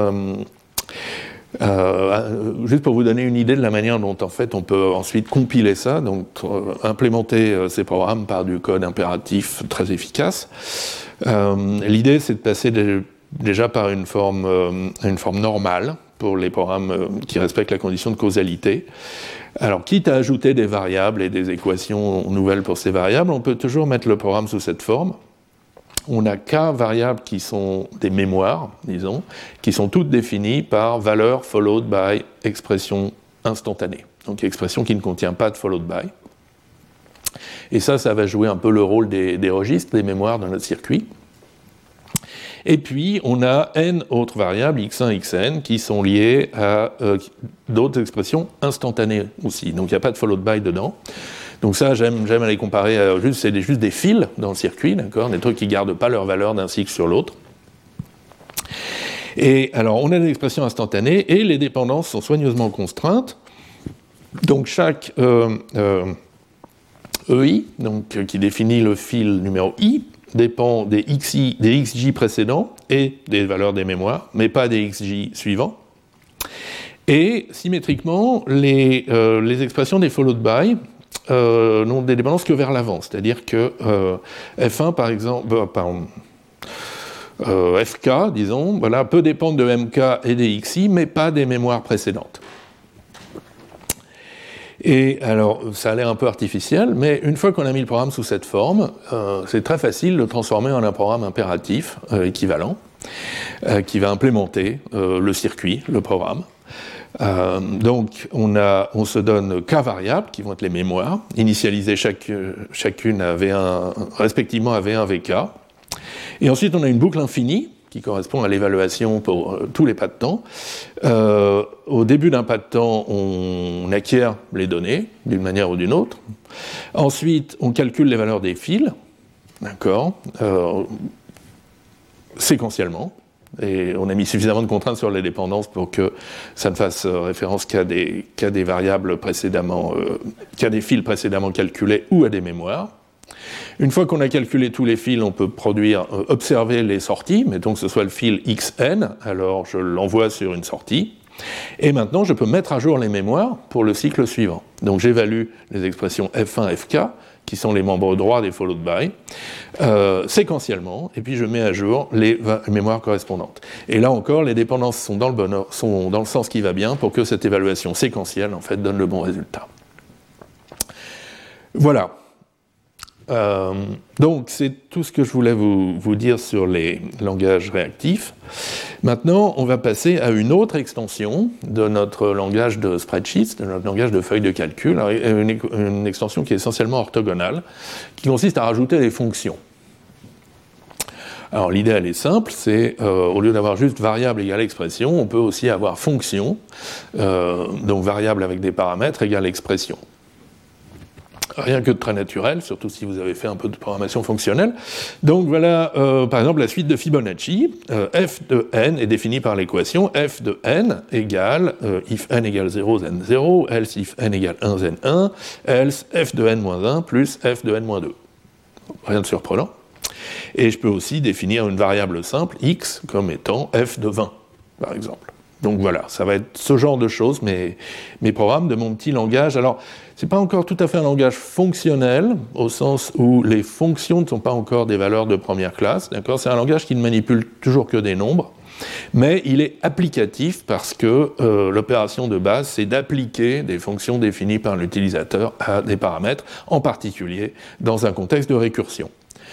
juste pour vous donner une idée de la manière dont en fait on peut ensuite compiler ça, donc implémenter ces programmes par du code impératif très efficace. L'idée, c'est de passer déjà par une forme normale pour les programmes qui respectent la condition de causalité. Alors, quitte à ajouter des variables et des équations nouvelles pour ces variables, on peut toujours mettre le programme sous cette forme. On a k variables qui sont des mémoires, disons, qui sont toutes définies par valeur followed by expression instantanée. Donc, expression qui ne contient pas de followed by. Et ça va jouer un peu le rôle des registres, des mémoires dans notre circuit. Et puis, on a n autres variables, x1, xn, qui sont liées à d'autres expressions instantanées aussi. Donc, il n'y a pas de followed by dedans. Donc ça, j'aime à les comparer à c'est juste des fils dans le circuit, d'accord, des trucs qui ne gardent pas leur valeur d'un cycle sur l'autre. Et alors, on a des expressions instantanées, et les dépendances sont soigneusement contraintes. Donc, chaque EI, donc, qui définit le fil numéro I, dépend des xj précédents et des valeurs des mémoires, mais pas des xj suivants. Et symétriquement, les expressions des followed by n'ont des dépendances que vers l'avant, c'est-à-dire que F1, par exemple, FK, disons, voilà, peut dépendre de MK et des XI, mais pas des mémoires précédentes. Et alors, ça a l'air un peu artificiel, mais une fois qu'on a mis le programme sous cette forme, c'est très facile de le transformer en un programme impératif équivalent, qui va implémenter le circuit, le programme. Donc, on se donne k variables, qui vont être les mémoires, initialisées chacune à V1, respectivement à V1, Vk. Et ensuite, on a une boucle infinie, qui correspond à l'évaluation pour tous les pas de temps. Au début d'un pas de temps, on acquiert les données d'une manière ou d'une autre. Ensuite, on calcule les valeurs des fils, d'accord, séquentiellement. Et on a mis suffisamment de contraintes sur les dépendances pour que ça ne fasse référence qu'à des variables précédemment, qu'à des fils précédemment calculés ou à des mémoires. Une fois qu'on a calculé tous les fils, on peut observer les sorties, mettons que ce soit le fil xn, alors je l'envoie sur une sortie. Et maintenant, je peux mettre à jour les mémoires pour le cycle suivant. Donc j'évalue les expressions f1, fk, qui sont les membres droits des followed by, séquentiellement, et puis je mets à jour les mémoires correspondantes. Et là encore, les dépendances sont dans le sens qui va bien pour que cette évaluation séquentielle, en fait, donne le bon résultat. Voilà. Donc, c'est tout ce que je voulais vous dire sur les langages réactifs. Maintenant, on va passer à une autre extension de notre langage de spreadsheets, de notre langage de feuilles de calcul, une extension qui est essentiellement orthogonale, qui consiste à rajouter des fonctions. Alors, l'idée, elle est simple, c'est, au lieu d'avoir juste variable égale expression, on peut aussi avoir fonction, donc variable avec des paramètres égale expression. Rien que de très naturel, surtout si vous avez fait un peu de programmation fonctionnelle. Donc voilà, par exemple, la suite de Fibonacci. F de n est définie par l'équation f de n égale if n égale 0, zen 0, else if n égale 1, zen 1, else f de n moins 1 plus f de n moins 2. Rien de surprenant. Et je peux aussi définir une variable simple, x, comme étant f de 20, par exemple. Donc voilà, ça va être ce genre de choses, mes programmes de mon petit langage. Alors, c'est pas encore tout à fait un langage fonctionnel, au sens où les fonctions ne sont pas encore des valeurs de première classe, d'accord ? C'est un langage qui ne manipule toujours que des nombres, mais il est applicatif parce que l'opération de base, c'est d'appliquer des fonctions définies par l'utilisateur à des paramètres, en particulier dans un contexte de récursion.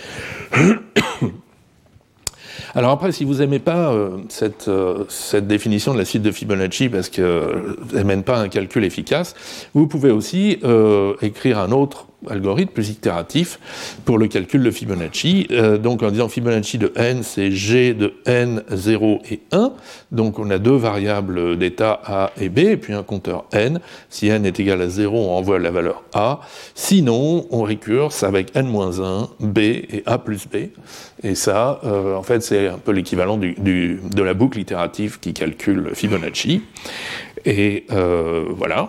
Alors après, si vous n'aimez pas cette définition de la suite de Fibonacci parce qu'elle ne mène pas à un calcul efficace, vous pouvez aussi écrire un autre algorithme plus itératif pour le calcul de Fibonacci. Donc en disant Fibonacci de n, c'est g de n, 0 et 1. Donc on a deux variables d'état a et b, et puis un compteur n. Si n est égal à 0, on envoie la valeur a. Sinon, on récurse avec n-1, b et a plus b. Et ça, en fait, c'est un peu l'équivalent de la boucle itérative qui calcule Fibonacci. Et voilà.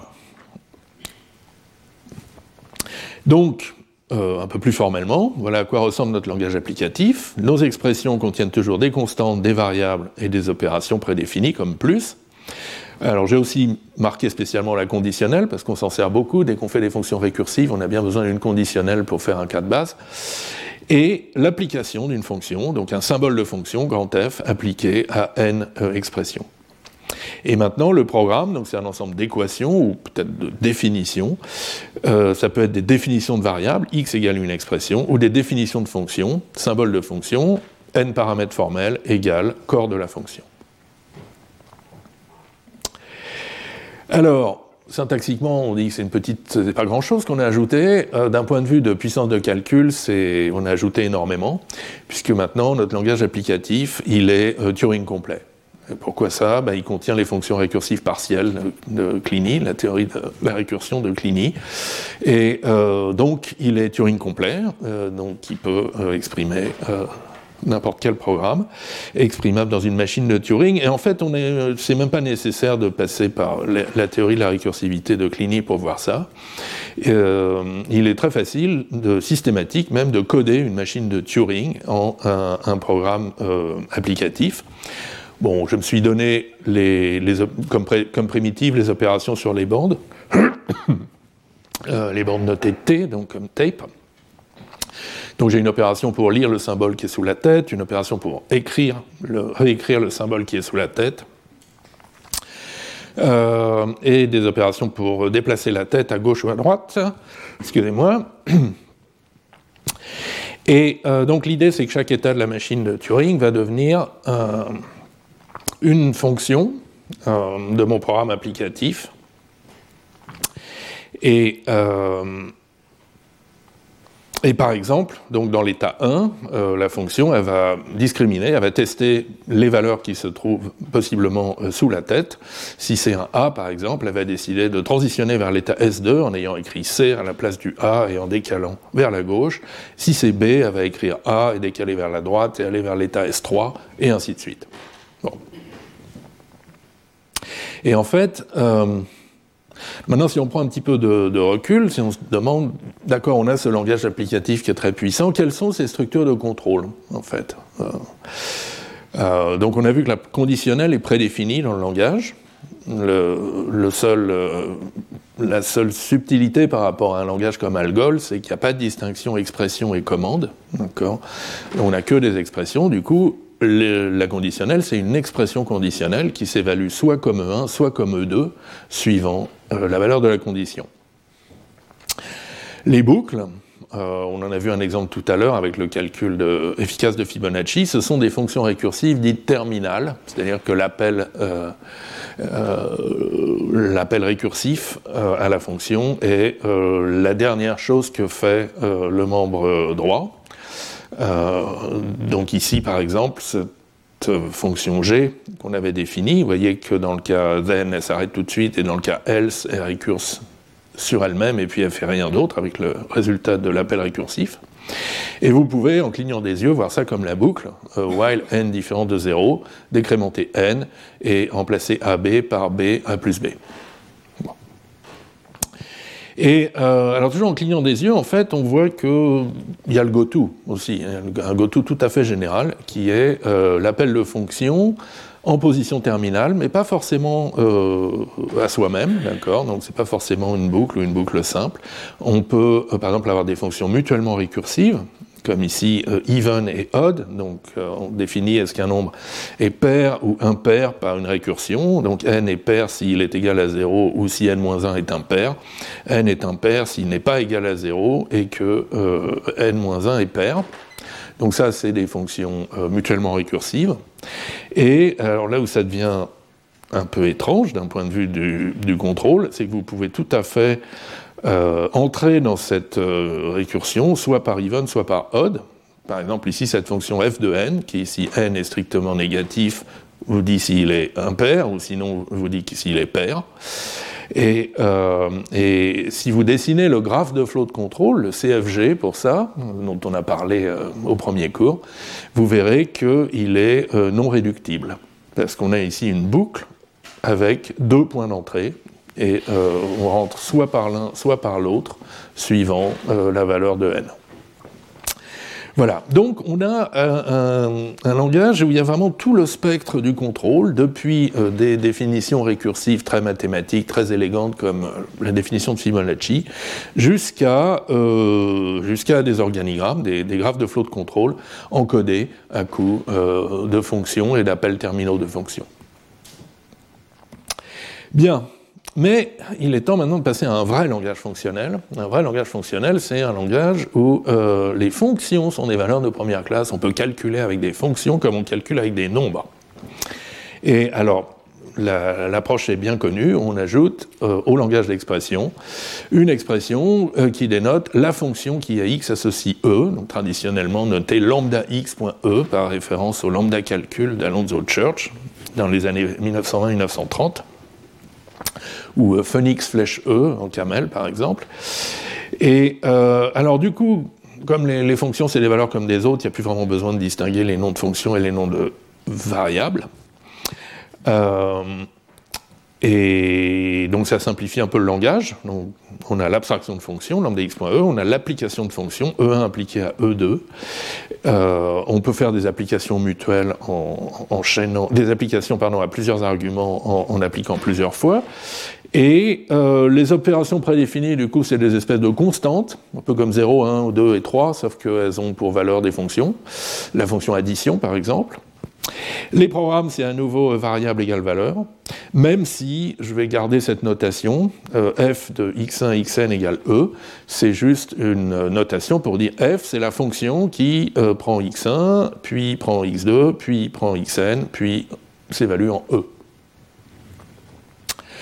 Donc, un peu plus formellement, voilà à quoi ressemble notre langage applicatif. Nos expressions contiennent toujours des constantes, des variables et des opérations prédéfinies comme plus. Alors j'ai aussi marqué spécialement la conditionnelle, parce qu'on s'en sert beaucoup. Dès qu'on fait des fonctions récursives, on a bien besoin d'une conditionnelle pour faire un cas de base. Et l'application d'une fonction, donc un symbole de fonction, grand F, appliqué à n expressions. Et maintenant, le programme, donc c'est un ensemble d'équations, ou peut-être de définitions. Ça peut être des définitions de variables, x égale une expression, ou des définitions de fonctions, symbole de fonction, n paramètres formels égale corps de la fonction. Alors, syntaxiquement, on dit que c'est pas grand-chose qu'on a ajouté. D'un point de vue de puissance de calcul, on a ajouté énormément, puisque maintenant, notre langage applicatif, il est Turing complet. Et pourquoi ça ? Il contient les fonctions récursives partielles de Kleene, la théorie de la récursion de Kleene. Et donc, il est Turing complet, donc il peut exprimer n'importe quel programme, exprimable dans une machine de Turing. Et en fait, c'est même pas nécessaire de passer par la théorie de la récursivité de Kleene pour voir ça. Il est très facile, systématique même, de coder une machine de Turing en un programme applicatif. Bon, je me suis donné comme primitive les opérations sur les bandes, les bandes notées T, donc comme tape. Donc j'ai une opération pour lire le symbole qui est sous la tête, une opération pour réécrire le symbole qui est sous la tête, et des opérations pour déplacer la tête à gauche ou à droite. Excusez-moi. Et donc l'idée, c'est que chaque état de la machine de Turing va devenir une fonction de mon programme applicatif. Et Et par exemple, donc dans l'état 1, la fonction, elle va discriminer, elle va tester les valeurs qui se trouvent possiblement sous la tête. Si c'est un A, par exemple, elle va décider de transitionner vers l'état S2 en ayant écrit C à la place du A et en décalant vers la gauche. Si c'est B, elle va écrire A et décaler vers la droite et aller vers l'état S3, et ainsi de suite. Bon. Et en fait... Maintenant, si on prend un petit peu de recul, si on se demande, d'accord, on a ce langage applicatif qui est très puissant, quelles sont ces structures de contrôle, en fait donc on a vu que la conditionnelle est prédéfinie dans le langage. La seule subtilité par rapport à un langage comme Algol, c'est qu'il n'y a pas de distinction expression et commande. D'accord ? On n'a que des expressions, du coup, la conditionnelle, c'est une expression conditionnelle qui s'évalue soit comme E1, soit comme E2, suivant la valeur de la condition. Les boucles, on en a vu un exemple tout à l'heure avec le calcul efficace de Fibonacci, ce sont des fonctions récursives dites terminales, c'est-à-dire que l'appel récursif à la fonction est la dernière chose que fait le membre droit. Donc ici, par exemple, cette fonction G qu'on avait définie, vous voyez que dans le cas then, elle s'arrête tout de suite, et dans le cas else, elle récurse sur elle-même, et puis elle fait rien d'autre avec le résultat de l'appel récursif. Et vous pouvez, en clignant des yeux, voir ça comme la boucle, while n différent de 0, décrémenter n, et remplacer AB par B, A plus B. Et alors toujours en clignant des yeux, en fait, on voit qu'il y a le goto aussi, un goto tout à fait général, qui est l'appel de fonction en position terminale, mais pas forcément à soi-même, d'accord ? Donc c'est pas forcément une boucle ou une boucle simple. On peut, par exemple, avoir des fonctions mutuellement récursives, comme ici even et odd, donc on définit est-ce qu'un nombre est pair ou impair par une récursion, donc n est pair s'il est égal à 0 ou si n-1 est impair, n est impair s'il n'est pas égal à 0 et que n-1 est pair. Donc ça, c'est des fonctions mutuellement récursives. Et alors là où ça devient un peu étrange d'un point de vue du contrôle, c'est que vous pouvez tout à fait entrer dans cette récursion, soit par even, soit par odd. Par exemple, ici, cette fonction f de n, qui ici n est strictement négatif, vous dit s'il est impair, ou sinon vous dit s'il est pair. Et si vous dessinez le graphe de flow de contrôle, le CFG pour ça, dont on a parlé au premier cours, vous verrez qu'il est non réductible. Parce qu'on a ici une boucle avec deux points d'entrée, et on rentre soit par l'un, soit par l'autre, suivant la valeur de n. Voilà, donc on a un langage où il y a vraiment tout le spectre du contrôle, depuis des définitions récursives très mathématiques, très élégantes comme la définition de Fibonacci, jusqu'à des organigrammes, des graphes de flow de contrôle encodés à coup de fonctions et d'appels terminaux de fonctions. Bien. Mais il est temps maintenant de passer à un vrai langage fonctionnel. Un vrai langage fonctionnel, c'est un langage où les fonctions sont des valeurs de première classe. On peut calculer avec des fonctions comme on calcule avec des nombres. Et alors, l'approche est bien connue. On ajoute au langage d'expression une expression qui dénote la fonction qui à x associe e, donc traditionnellement notée lambda x.e par référence au lambda calcul d'Alonzo Church dans les années 1920-1930. Ou Phoenix flèche E en camel par exemple. Et alors du coup, comme les fonctions c'est des valeurs comme des autres, il n'y a plus vraiment besoin de distinguer les noms de fonctions et les noms de variables. Et donc ça simplifie un peu le langage. Donc, on a l'abstraction de fonction, lambda x.e, on a l'application de fonction, E1 appliqué à E2. On peut faire des applications mutuelles en enchaînant, des applications à plusieurs arguments en appliquant plusieurs fois. Et les opérations prédéfinies, du coup, c'est des espèces de constantes, un peu comme 0, 1, 2 et 3, sauf qu'elles ont pour valeur des fonctions. La fonction addition, par exemple. Les programmes, c'est à nouveau variable égale valeur, même si je vais garder cette notation, f de x1, xn égale e, c'est juste une notation pour dire f, c'est la fonction qui prend x1, puis prend x2, puis prend xn, puis s'évalue en e.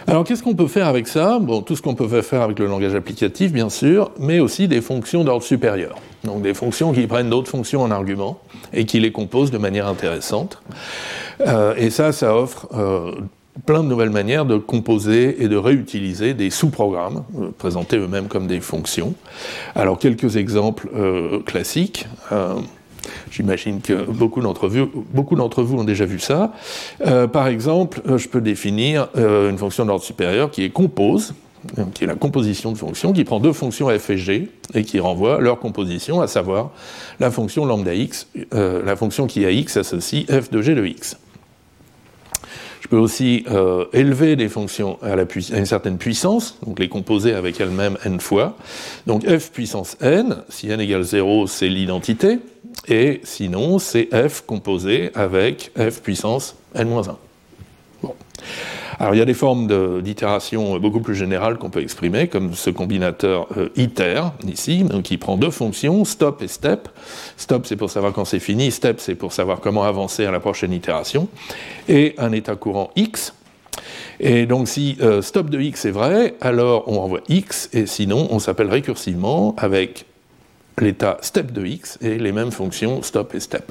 Alors, qu'est-ce qu'on peut faire avec ça? Bon, tout ce qu'on peut faire avec le langage applicatif, bien sûr, mais aussi des fonctions d'ordre supérieur. Donc, des fonctions qui prennent d'autres fonctions en argument et qui les composent de manière intéressante. Et ça offre plein de nouvelles manières de composer et de réutiliser des sous-programmes, présentés eux-mêmes comme des fonctions. Alors, quelques exemples classiques. J'imagine que beaucoup d'entre vous ont déjà vu ça. Par exemple, je peux définir une fonction d'ordre supérieur qui est compose, qui est la composition de fonctions, qui prend deux fonctions f et g et qui renvoie leur composition, à savoir la fonction lambda x, la fonction qui à x associe f de g de x. Je peux aussi élever des fonctions à une certaine puissance, donc les composer avec elles-mêmes n fois. Donc f puissance n, si n égale 0, c'est l'identité, et sinon, c'est f composé avec f puissance n-1. Bon. Alors, il y a des formes d'itération beaucoup plus générales qu'on peut exprimer, comme ce combinateur iter, ici, donc qui prend deux fonctions, stop et step. Stop, c'est pour savoir quand c'est fini, step, c'est pour savoir comment avancer à la prochaine itération, et un état courant x. Et donc, si stop de x est vrai, alors on renvoie x, et sinon, on s'appelle récursivement avec l'état step de x et les mêmes fonctions stop et step.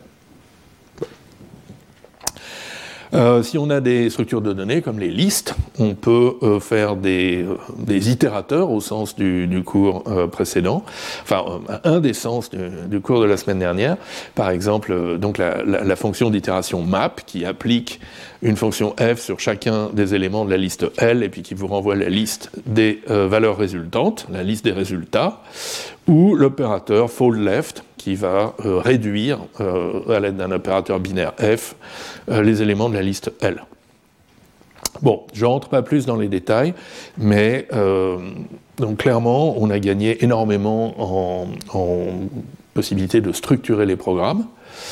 Si on a des structures de données comme les listes, on peut faire des itérateurs au sens du cours précédent, enfin un des sens du cours de la semaine dernière. Par exemple, donc la fonction d'itération map qui applique une fonction f sur chacun des éléments de la liste L et puis qui vous renvoie la liste des valeurs résultantes, la liste des résultats, ou l'opérateur fold left qui va réduire, à l'aide d'un opérateur binaire f, les éléments de la liste L. Bon, je ne rentre pas plus dans les détails, mais donc clairement, on a gagné énormément en possibilité de structurer les programmes.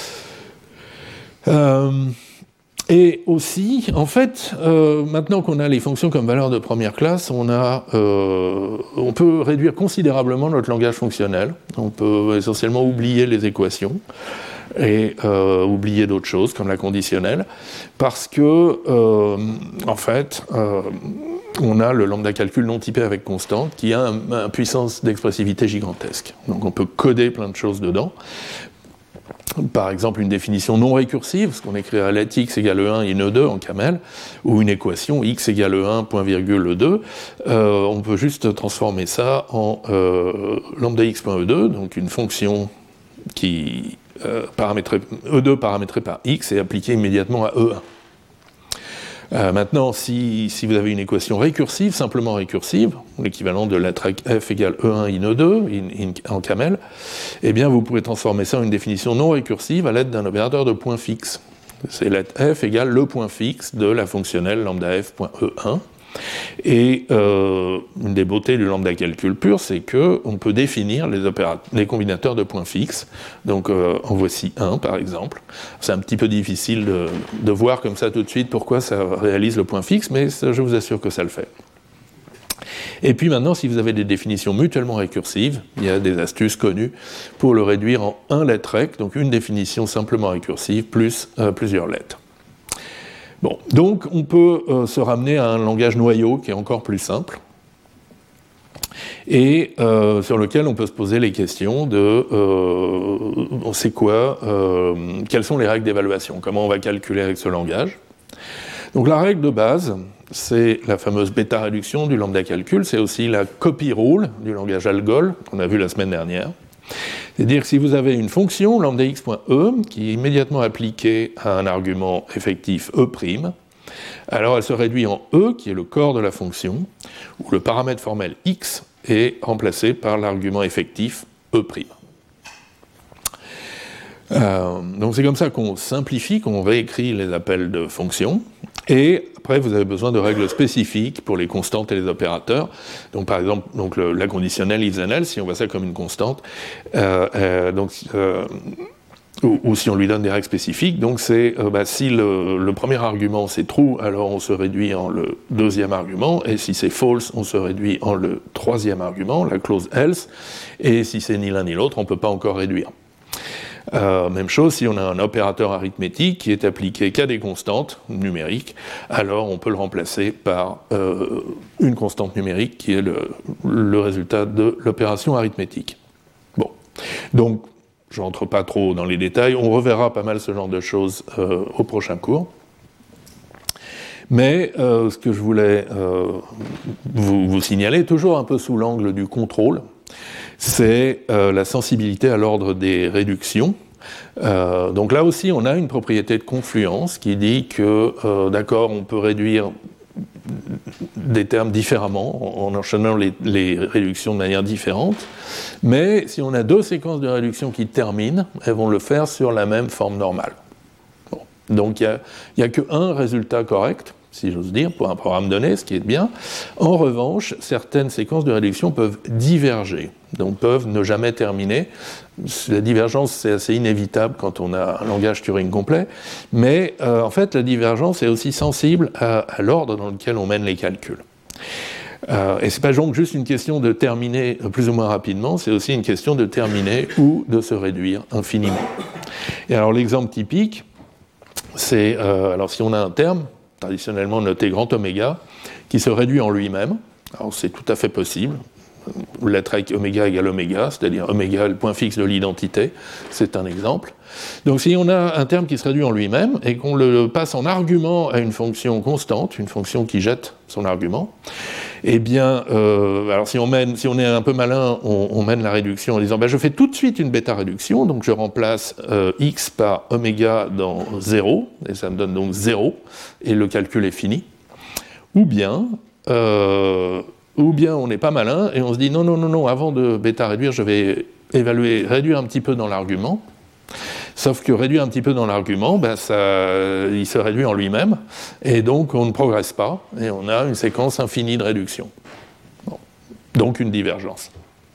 Et aussi, en fait, maintenant qu'on a les fonctions comme valeur de première classe, on peut réduire considérablement notre langage fonctionnel. On peut essentiellement oublier les équations et oublier d'autres choses comme la conditionnelle, parce que, en fait, on a le lambda calcul non typé avec constante qui a une puissance d'expressivité gigantesque. Donc on peut coder plein de choses dedans. Par exemple, une définition non récursive, ce qu'on écrit à let x égale 1 in E2 en camel, ou une équation x égale 1, point virgule E2, on peut juste transformer ça en lambda x.E2, donc une fonction qui E2 paramétrée par x et appliquée immédiatement à E1. Maintenant, si vous avez une équation récursive, simplement récursive, l'équivalent de lettre f égale E1 in E2, en camel, eh bien vous pouvez transformer ça en une définition non récursive à l'aide d'un opérateur de point fixe. C'est lettre f égale le point fixe de la fonctionnelle lambda f.E1. Et une des beautés du lambda calcul pur, c'est qu'on peut définir les combinateurs de points fixes. Donc en voici un par exemple. C'est un petit peu difficile de voir comme ça tout de suite pourquoi ça réalise le point fixe, mais je vous assure que ça le fait. Et puis maintenant, si vous avez des définitions mutuellement récursives, il y a des astuces connues pour le réduire en un lettre rec, donc une définition simplement récursive plus plusieurs lettres. Bon, donc on peut se ramener à un langage noyau qui est encore plus simple et sur lequel on peut se poser les questions de c'est quoi, quelles sont les règles d'évaluation, comment on va calculer avec ce langage. Donc la règle de base, c'est la fameuse bêta-réduction du lambda calcul, c'est aussi la copy rule du langage Algol qu'on a vu la semaine dernière. C'est-à-dire que si vous avez une fonction lambda x.e qui est immédiatement appliquée à un argument effectif e', alors elle se réduit en e, qui est le corps de la fonction, où le paramètre formel x est remplacé par l'argument effectif e'. Donc c'est comme ça qu'on simplifie, qu'on réécrit les appels de fonctions, et après vous avez besoin de règles spécifiques pour les constantes et les opérateurs. Donc par exemple, la conditionnelle if then else, si on voit ça comme une constante, ou si on lui donne des règles spécifiques, donc c'est si le premier argument c'est true, alors on se réduit en le deuxième argument, et si c'est false, on se réduit en le troisième argument, la clause else, et si c'est ni l'un ni l'autre, on ne peut pas encore réduire. Même chose si on a un opérateur arithmétique qui est appliqué qu'à des constantes numériques, alors on peut le remplacer par une constante numérique qui est le résultat de l'opération arithmétique. Bon, donc je ne rentre pas trop dans les détails, on reverra pas mal ce genre de choses au prochain cours. Mais ce que je voulais vous signaler, toujours un peu sous l'angle du contrôle, c'est la sensibilité à l'ordre des réductions. Donc là aussi, on a une propriété de confluence qui dit que, d'accord, on peut réduire des termes différemment, en enchaînant les réductions de manière différente, mais si on a deux séquences de réduction qui terminent, elles vont le faire sur la même forme normale. Bon. Donc il n'y a qu'un résultat correct, si j'ose dire, pour un programme donné, ce qui est bien. En revanche, certaines séquences de réduction peuvent diverger, donc peuvent ne jamais terminer. La divergence, c'est assez inévitable quand on a un langage Turing complet, mais en fait, la divergence est aussi sensible à l'ordre dans lequel on mène les calculs. Et c'est pas donc juste une question de terminer plus ou moins rapidement, c'est aussi une question de terminer ou de se réduire infiniment. Et alors l'exemple typique, c'est, alors si on a un terme, traditionnellement noté grand oméga, qui se réduit en lui-même, alors c'est tout à fait possible, lettre avec oméga égale oméga, c'est-à-dire oméga le point fixe de l'identité, c'est un exemple. Donc si on a un terme qui se réduit en lui-même et qu'on le passe en argument à une fonction constante, une fonction qui jette son argument, eh bien, alors si on est un peu malin, on mène la réduction en disant je fais tout de suite une bêta-réduction, donc je remplace x par oméga dans 0, et ça me donne donc 0, et le calcul est fini. Ou bien on n'est pas malin et on se dit non, avant de bêta-réduire, je vais réduire un petit peu dans l'argument. Sauf que réduire un petit peu dans l'argument, il se réduit en lui-même, et donc on ne progresse pas, et on a une séquence infinie de réduction. Bon. Donc une divergence.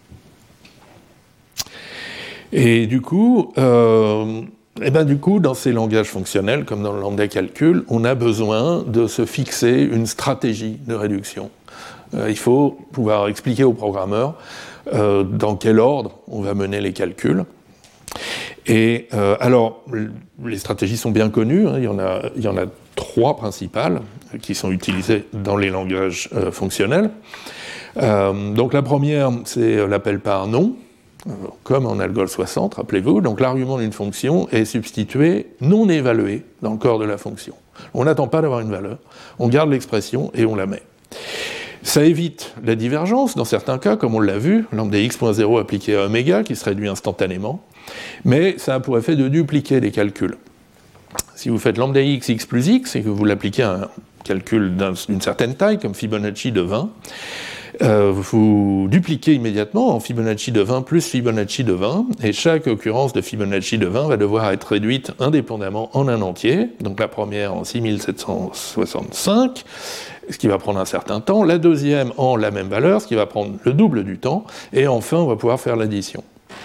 Et du coup, dans ces langages fonctionnels, comme dans le lambda calcul, on a besoin de se fixer une stratégie de réduction. Il faut pouvoir expliquer aux programmeurs dans quel ordre on va mener les calculs. Et alors, les stratégies sont bien connues, hein, il y en a 3 principales qui sont utilisées dans les langages fonctionnels. Donc la première, c'est l'appel par nom, comme en Algol 60, rappelez-vous. Donc l'argument d'une fonction est substitué non évalué dans le corps de la fonction. On n'attend pas d'avoir une valeur, on garde l'expression et on la met. Ça évite la divergence, dans certains cas, comme on l'a vu, lambda x.0 appliqué à oméga, qui se réduit instantanément, mais ça a pour effet de dupliquer les calculs. Si vous faites lambda x plus x, et que vous l'appliquez à un calcul d'une certaine taille, comme Fibonacci de 20, vous dupliquez immédiatement en Fibonacci de 20 plus Fibonacci de 20, et chaque occurrence de Fibonacci de 20 va devoir être réduite indépendamment en un entier, donc la première en 6765, ce qui va prendre un certain temps, la deuxième en la même valeur, ce qui va prendre le double du temps, et enfin on va pouvoir faire l'addition.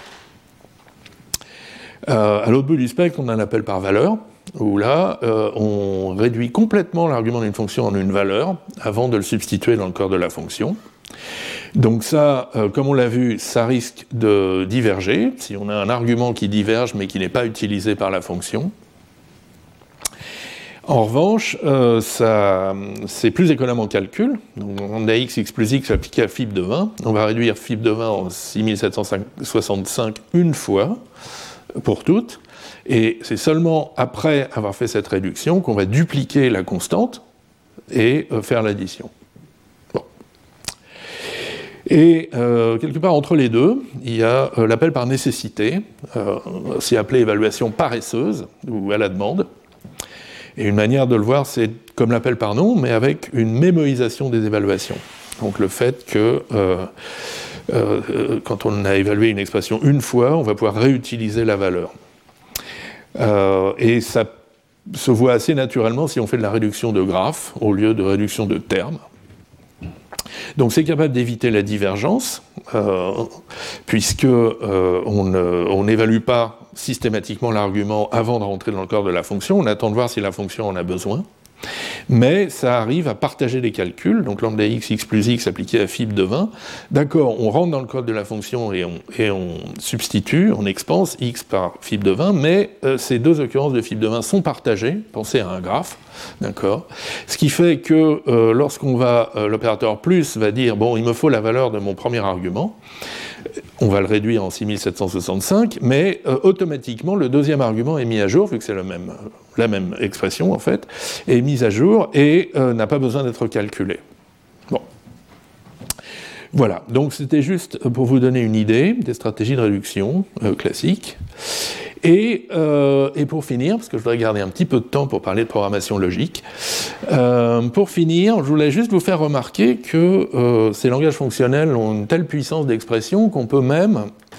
À l'autre bout du spectre, on a un appel par valeur, où là, on réduit complètement l'argument d'une fonction en une valeur, avant de le substituer dans le corps de la fonction. Donc ça, comme on l'a vu, ça risque de diverger, si on a un argument qui diverge mais qui n'est pas utilisé par la fonction. En revanche, c'est plus économe en calcul. Donc, on a x plus x appliqué à fib de 20. On va réduire fib de 20 en 6765 une fois, pour toutes. Et c'est seulement après avoir fait cette réduction qu'on va dupliquer la constante et faire l'addition. Bon. Et quelque part entre les deux, il y a l'appel par nécessité, c'est appelé évaluation paresseuse, ou à la demande. Et une manière de le voir, c'est comme l'appel par nom, mais avec une mémoisation des évaluations. Donc le fait que quand on a évalué une expression une fois, on va pouvoir réutiliser la valeur. Et ça se voit assez naturellement si on fait de la réduction de graphes au lieu de réduction de termes. Donc c'est capable d'éviter la divergence, puisque on n'évalue pas systématiquement l'argument avant de rentrer dans le corps de la fonction, on attend de voir si la fonction en a besoin. Mais ça arrive à partager les calculs, donc lambda x, x plus x appliqué à fibre de 20. D'accord, on rentre dans le code de la fonction et on substitue, on expanse x par fibre de 20, mais ces deux occurrences de fibre de 20 sont partagées, pensez à un graphe, d'accord. Ce qui fait que lorsqu'on va, l'opérateur plus va dire, bon, il me faut la valeur de mon premier argument, on va le réduire en 6765, mais automatiquement le deuxième argument est mis à jour, vu que c'est la même expression en fait, est mise à jour et n'a pas besoin d'être calculé. Bon. Voilà, donc c'était juste pour vous donner une idée des stratégies de réduction classiques. Et pour finir, parce que je voudrais garder un petit peu de temps pour parler de programmation logique, pour finir, je voulais juste vous faire remarquer que ces langages fonctionnels ont une telle puissance d'expression qu'on peut même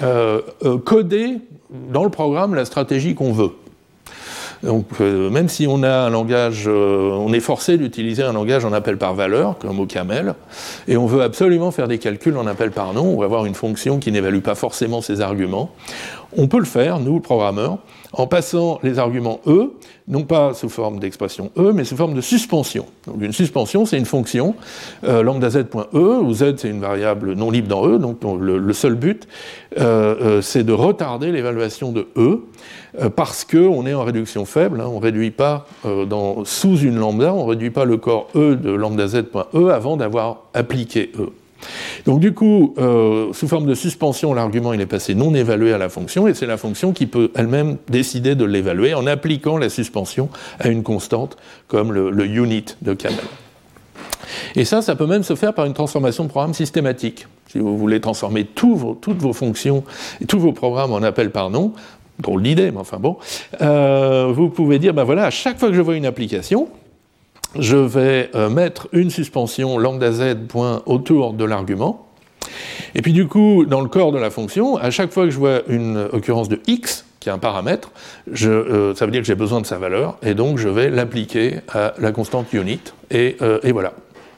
coder dans le programme la stratégie qu'on veut. Donc, même si on a un langage, on est forcé d'utiliser un langage en appel par valeur, comme au camel, et on veut absolument faire des calculs en appel par nom, ou avoir une fonction qui n'évalue pas forcément ses arguments, on peut le faire, nous, le programmeur, en passant les arguments E, non pas sous forme d'expression E, mais sous forme de suspension. Donc une suspension, c'est une fonction, lambda z.e, où z c'est une variable non libre dans E, donc le seul but, c'est de retarder l'évaluation de E, parce qu'on est en réduction faible, hein, on ne réduit pas sous une lambda, on ne réduit pas le corps E de lambda z.e avant d'avoir appliqué E. Donc du coup, sous forme de suspension, l'argument il est passé non évalué à la fonction, et c'est la fonction qui peut elle-même décider de l'évaluer en appliquant la suspension à une constante, comme le unit de Camel. Et ça peut même se faire par une transformation de programme systématique. Si vous voulez transformer toutes vos fonctions et tous vos programmes en appel par nom, drôle d'idée, mais enfin bon, vous pouvez dire, ben voilà, à chaque fois que je vois une application, je vais mettre une suspension lambda z point autour de l'argument, et puis du coup, dans le corps de la fonction, à chaque fois que je vois une occurrence de x, qui est un paramètre, ça veut dire que j'ai besoin de sa valeur, et donc je vais l'appliquer à la constante unit, et voilà.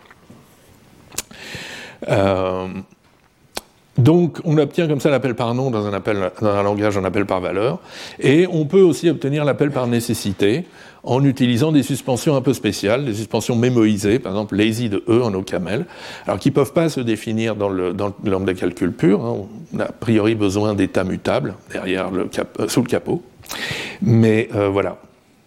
Donc on obtient comme ça l'appel par nom dans un langage en appel par valeur, et on peut aussi obtenir l'appel par nécessité en utilisant des suspensions un peu spéciales, des suspensions mémoisées, par exemple lazy de E en OCaml, alors qui ne peuvent pas se définir dans le lambda calcul pur, hein. On a a priori besoin d'états mutables derrière sous le capot, mais voilà.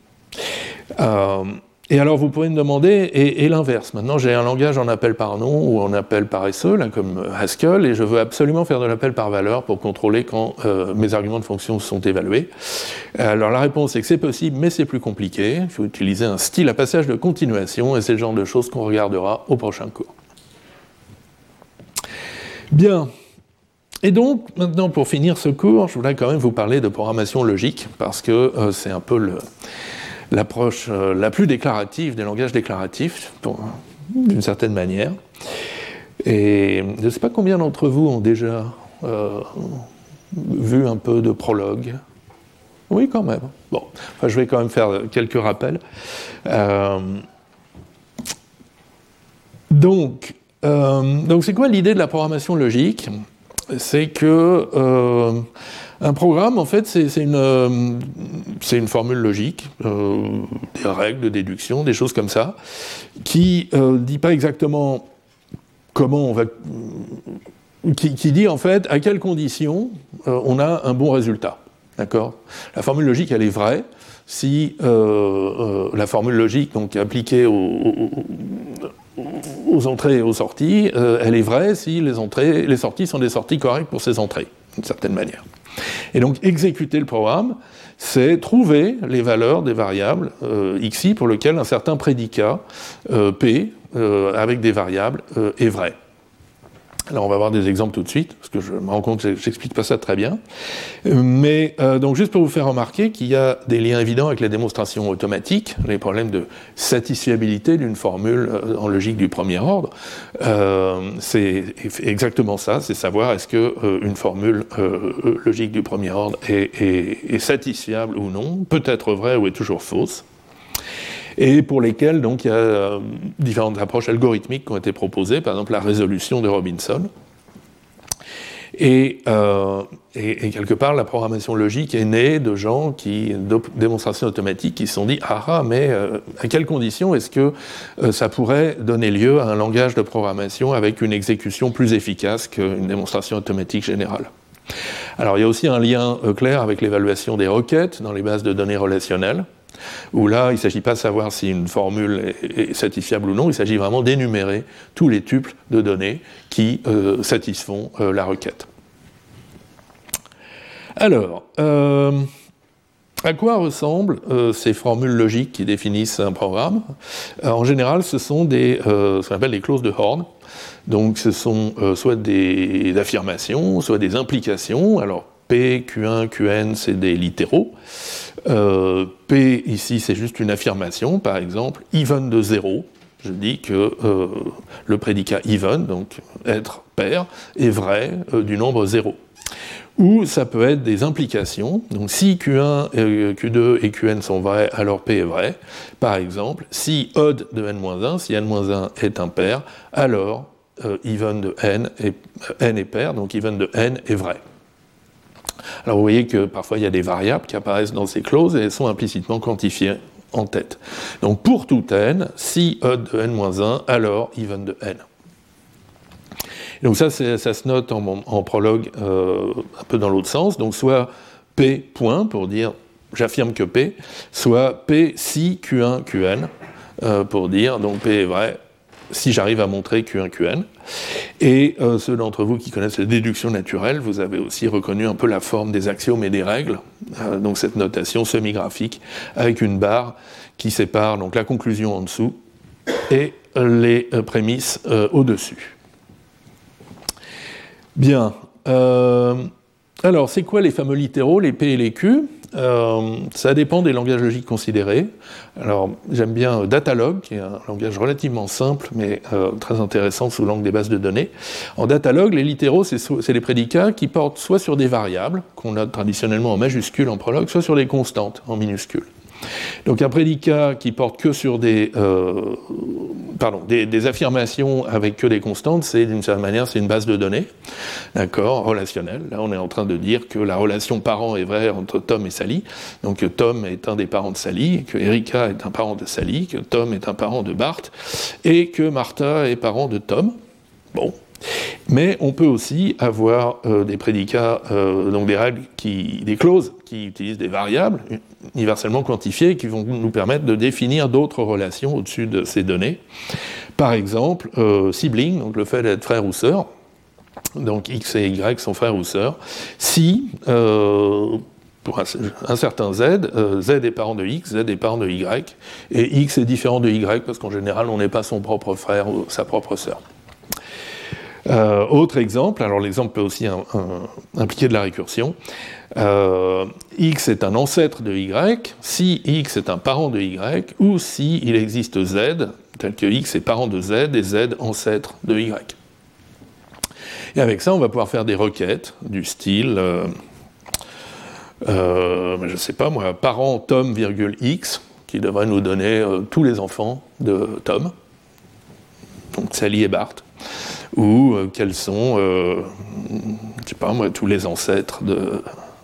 Et alors vous pourrez me demander, et l'inverse, maintenant j'ai un langage en appel par nom ou en appel par SE, là, comme Haskell, et je veux absolument faire de l'appel par valeur pour contrôler quand mes arguments de fonction sont évalués. Alors la réponse est que c'est possible, mais c'est plus compliqué. Il faut utiliser un style à passage de continuation, et c'est le genre de choses qu'on regardera au prochain cours. Bien. Et donc, maintenant pour finir ce cours, je voudrais quand même vous parler de programmation logique, parce que c'est un peu l'approche la plus déclarative des langages déclaratifs, d'une certaine manière. Et je ne sais pas combien d'entre vous ont déjà vu un peu de prologue. Oui, quand même. Bon, enfin, je vais quand même faire quelques rappels. Donc c'est quoi l'idée de la programmation logique ? C'est que un programme, en fait, c'est une formule logique, des règles de déduction, des choses comme ça, qui dit pas exactement comment on va... qui dit, en fait, à quelles conditions on a un bon résultat. D'accord ? La formule logique, elle est vraie si la formule logique, donc appliquée aux entrées et aux sorties, elle est vraie si les sorties sont des sorties correctes pour ces entrées, d'une certaine manière. Et donc exécuter le programme, c'est trouver les valeurs des variables xi pour lesquelles un certain prédicat p avec des variables est vrai. Alors on va voir des exemples tout de suite, parce que je me rends compte que j'explique pas ça très bien. Mais donc juste pour vous faire remarquer qu'il y a des liens évidents avec la démonstration automatique, les problèmes de satisfiabilité d'une formule en logique du premier ordre. C'est exactement ça, c'est savoir est-ce que une formule logique du premier ordre est satisfiable ou non, peut être vraie ou est toujours fausse. Et pour lesquels donc, il y a différentes approches algorithmiques qui ont été proposées, par exemple la résolution de Robinson. Et quelque part, la programmation logique est née de gens démonstration automatique, qui se sont dit « Ah, mais à quelles conditions est-ce que ça pourrait donner lieu à un langage de programmation avec une exécution plus efficace qu'une démonstration automatique générale ?» Alors, il y a aussi un lien clair avec l'évaluation des requêtes dans les bases de données relationnelles, où là, il ne s'agit pas de savoir si une formule est satisfiable ou non, il s'agit vraiment d'énumérer tous les tuples de données qui satisfont la requête. Alors, à quoi ressemblent ces formules logiques qui définissent un programme ? En général, ce sont ce qu'on appelle des clauses de Horn. Donc, ce sont soit des affirmations, soit des implications. Alors, P, Q1, Qn, c'est des littéraux. P, ici, c'est juste une affirmation. Par exemple, even de 0. Je dis que le prédicat even, donc être pair, est vrai du nombre 0. Ou ça peut être des implications. Donc si Q1, Q2 et Qn sont vrais, alors P est vrai. Par exemple, si odd de n-1, si n-1 est un pair, alors even de n est pair, donc even de n est vrai. Alors vous voyez que parfois il y a des variables qui apparaissent dans ces clauses et elles sont implicitement quantifiées en tête. Donc pour tout n, si odd de n-1, alors even de n. Et donc ça se note en prologue un peu dans l'autre sens, donc soit P point pour dire j'affirme que P, soit P si Q1 Qn pour dire donc P est vrai si j'arrive à montrer Q1 Qn. Et ceux d'entre vous qui connaissent la déduction naturelle, vous avez aussi reconnu un peu la forme des axiomes et des règles, donc cette notation semi-graphique avec une barre qui sépare donc la conclusion en dessous et les prémices au-dessus. Bien. Alors, c'est quoi les fameux littéraux, les P et les Q ? Ça dépend des langages logiques considérés. Alors, j'aime bien Datalog, qui est un langage relativement simple, mais très intéressant sous l'angle des bases de données. En Datalog, les littéraux, c'est les prédicats qui portent soit sur des variables, qu'on note traditionnellement en majuscules en prologue, soit sur des constantes en minuscules. Donc un prédicat qui porte que sur des affirmations avec que des constantes, c'est d'une certaine manière, c'est une base de données, d'accord, relationnelle. Là, on est en train de dire que la relation parent est vraie entre Tom et Sally, donc que Tom est un des parents de Sally, que Erika est un parent de Sally, que Tom est un parent de Bart, et que Martha est parent de Tom. Bon. Mais on peut aussi avoir des prédicats, donc des clauses qui utilisent des variables universellement quantifiées qui vont nous permettre de définir d'autres relations au-dessus de ces données. Par exemple, sibling, donc le fait d'être frère ou sœur, donc X et Y sont frères ou sœurs, si pour un certain Z, Z est parent de X, Z est parent de Y, et X est différent de Y parce qu'en général on n'est pas son propre frère ou sa propre sœur. Autre exemple, alors l'exemple peut aussi impliquer de la récursion. X est un ancêtre de Y, si X est un parent de Y, ou si il existe Z, tel que X est parent de Z et Z ancêtre de Y. Et avec ça, on va pouvoir faire des requêtes du style, je ne sais pas moi, parent Tom, X, qui devrait nous donner tous les enfants de Tom, donc Sally et Bart. Ou quels sont, je sais pas moi, tous les ancêtres de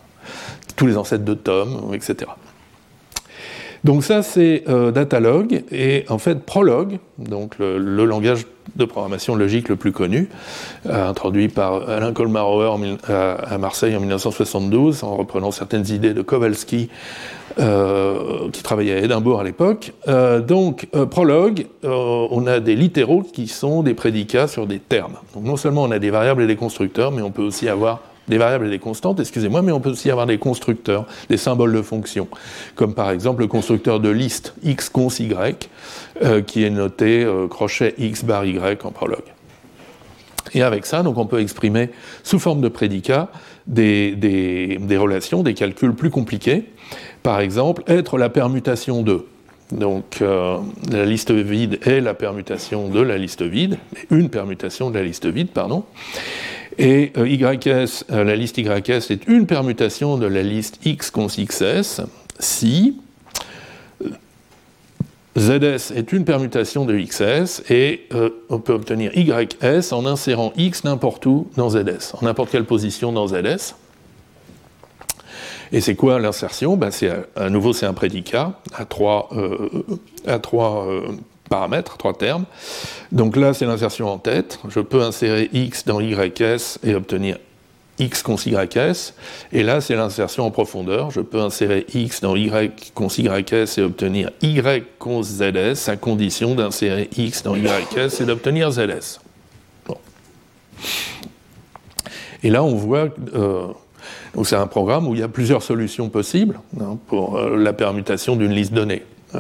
Tom, etc. Donc ça c'est Datalog, et en fait Prolog, donc le langage de programmation logique le plus connu, introduit par Alain Kolmar-Auer à Marseille en 1972, en reprenant certaines idées de Kowalski, qui travaillait à Édimbourg à l'époque. Donc Prolog, on a des littéraux qui sont des prédicats sur des termes. Donc non seulement on a des variables et des constructeurs, mais on peut aussi avoir des variables et des constantes, mais on peut aussi avoir des constructeurs, des symboles de fonction, comme par exemple le constructeur de liste x cons y, qui est noté crochet x bar y en Prolog. Et avec ça, donc on peut exprimer sous forme de prédicats des relations, des calculs plus compliqués. Par exemple, être la permutation de. Donc la liste vide est la permutation de la liste vide, une permutation de la liste vide, pardon. Et YS, la liste YS est une permutation de la liste X cons XS si ZS est une permutation de XS et on peut obtenir YS en insérant X n'importe où dans ZS, en n'importe quelle position dans ZS. Et c'est quoi l'insertion? À nouveau, c'est un prédicat à trois paramètres, 3 termes. Donc là, c'est l'insertion en tête. Je peux insérer X dans YS et obtenir X cons YS. Et là, c'est l'insertion en profondeur. Je peux insérer X dans Y cons YS et obtenir Y cons ZS à condition d'insérer X dans YS et d'obtenir ZS. Bon. Et là, on voit... donc c'est un programme où il y a plusieurs solutions possibles pour la permutation d'une liste donnée.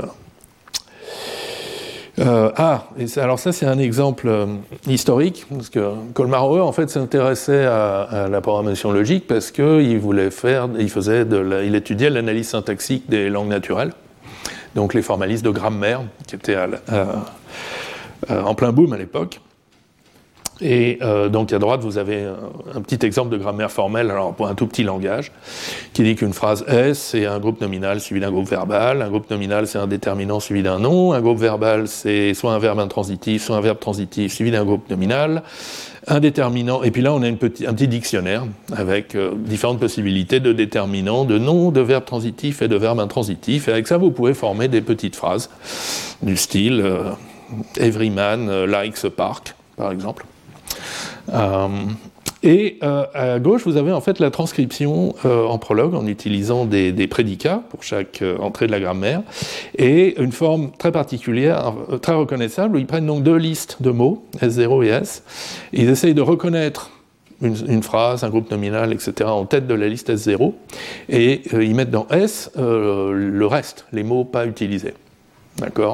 Alors ça c'est un exemple historique, parce que Kolmogorov en fait s'intéressait à la programmation logique parce qu'il il étudiait l'analyse syntaxique des langues naturelles, donc les formalistes de grammaire qui étaient en plein boom à l'époque. Et donc à droite, vous avez un petit exemple de grammaire formelle, alors pour un tout petit langage, qui dit qu'une phrase S, c'est un groupe nominal suivi d'un groupe verbal. Un groupe nominal, c'est un déterminant suivi d'un nom. Un groupe verbal, c'est soit un verbe intransitif, soit un verbe transitif suivi d'un groupe nominal. Un déterminant, et puis là, on a un petit dictionnaire avec différentes possibilités de déterminants, de noms, de verbes transitifs et de verbes intransitifs. Et avec ça, vous pouvez former des petites phrases du style Every man likes a park, par exemple. À gauche, vous avez en fait la transcription en prologue en utilisant des prédicats pour chaque entrée de la grammaire et une forme très particulière, très reconnaissable, où ils prennent donc 2 listes de mots, S0 et S, et ils essayent de reconnaître une phrase, un groupe nominal, etc. en tête de la liste S0 et ils mettent dans S le reste, les mots pas utilisés. D'accord ?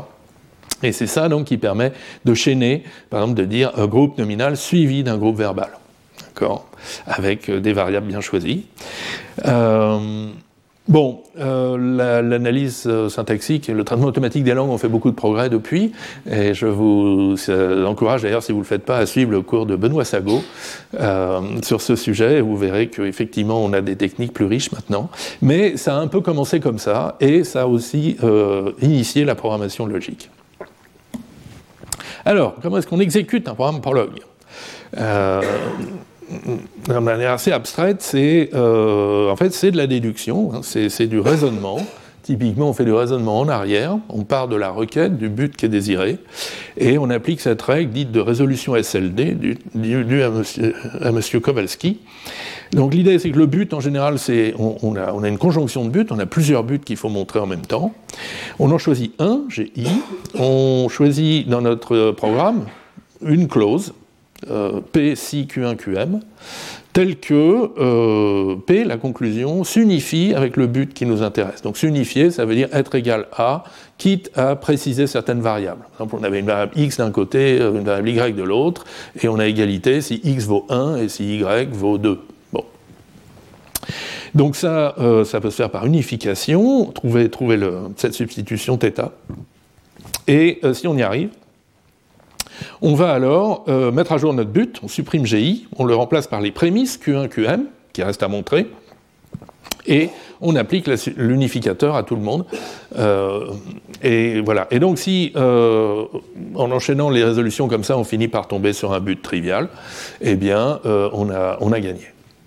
Et c'est ça donc qui permet de chaîner, par exemple de dire un groupe nominal suivi d'un groupe verbal, d'accord, avec des variables bien choisies. L'analyse syntaxique et le traitement automatique des langues ont fait beaucoup de progrès depuis, et je vous encourage d'ailleurs, si vous ne le faites pas, à suivre le cours de Benoît Sagot sur ce sujet, et vous verrez qu'effectivement on a des techniques plus riches maintenant, mais ça a un peu commencé comme ça, et ça a aussi initié la programmation logique. Alors, comment est-ce qu'on exécute un programme prologue ? De manière assez abstraite, en fait, c'est de la déduction, hein, c'est du raisonnement. Typiquement, on fait du raisonnement en arrière, on part de la requête, du but qui est désiré, et on applique cette règle dite de résolution SLD, due à monsieur Kowalski. Donc l'idée, c'est que le but, en général, on a une conjonction de buts, on a plusieurs buts qu'il faut montrer en même temps. On en choisit un, GI, on choisit dans notre programme une clause, P si Q1 QM, telle que P, la conclusion, s'unifie avec le but qui nous intéresse. Donc s'unifier, ça veut dire être égal à, quitte à préciser certaines variables. Par exemple, on avait une variable X d'un côté, une variable Y de l'autre, et on a égalité si X vaut 1 et si Y vaut 2. Bon. Donc ça peut se faire par unification, trouver cette substitution θ. Et si on y arrive, on va alors mettre à jour notre but, on supprime GI, on le remplace par les prémices Q1, QM, qui restent à montrer, et on applique l'unificateur à tout le monde. Et voilà. Et donc si, en enchaînant les résolutions comme ça, on finit par tomber sur un but trivial, eh bien, on a gagné.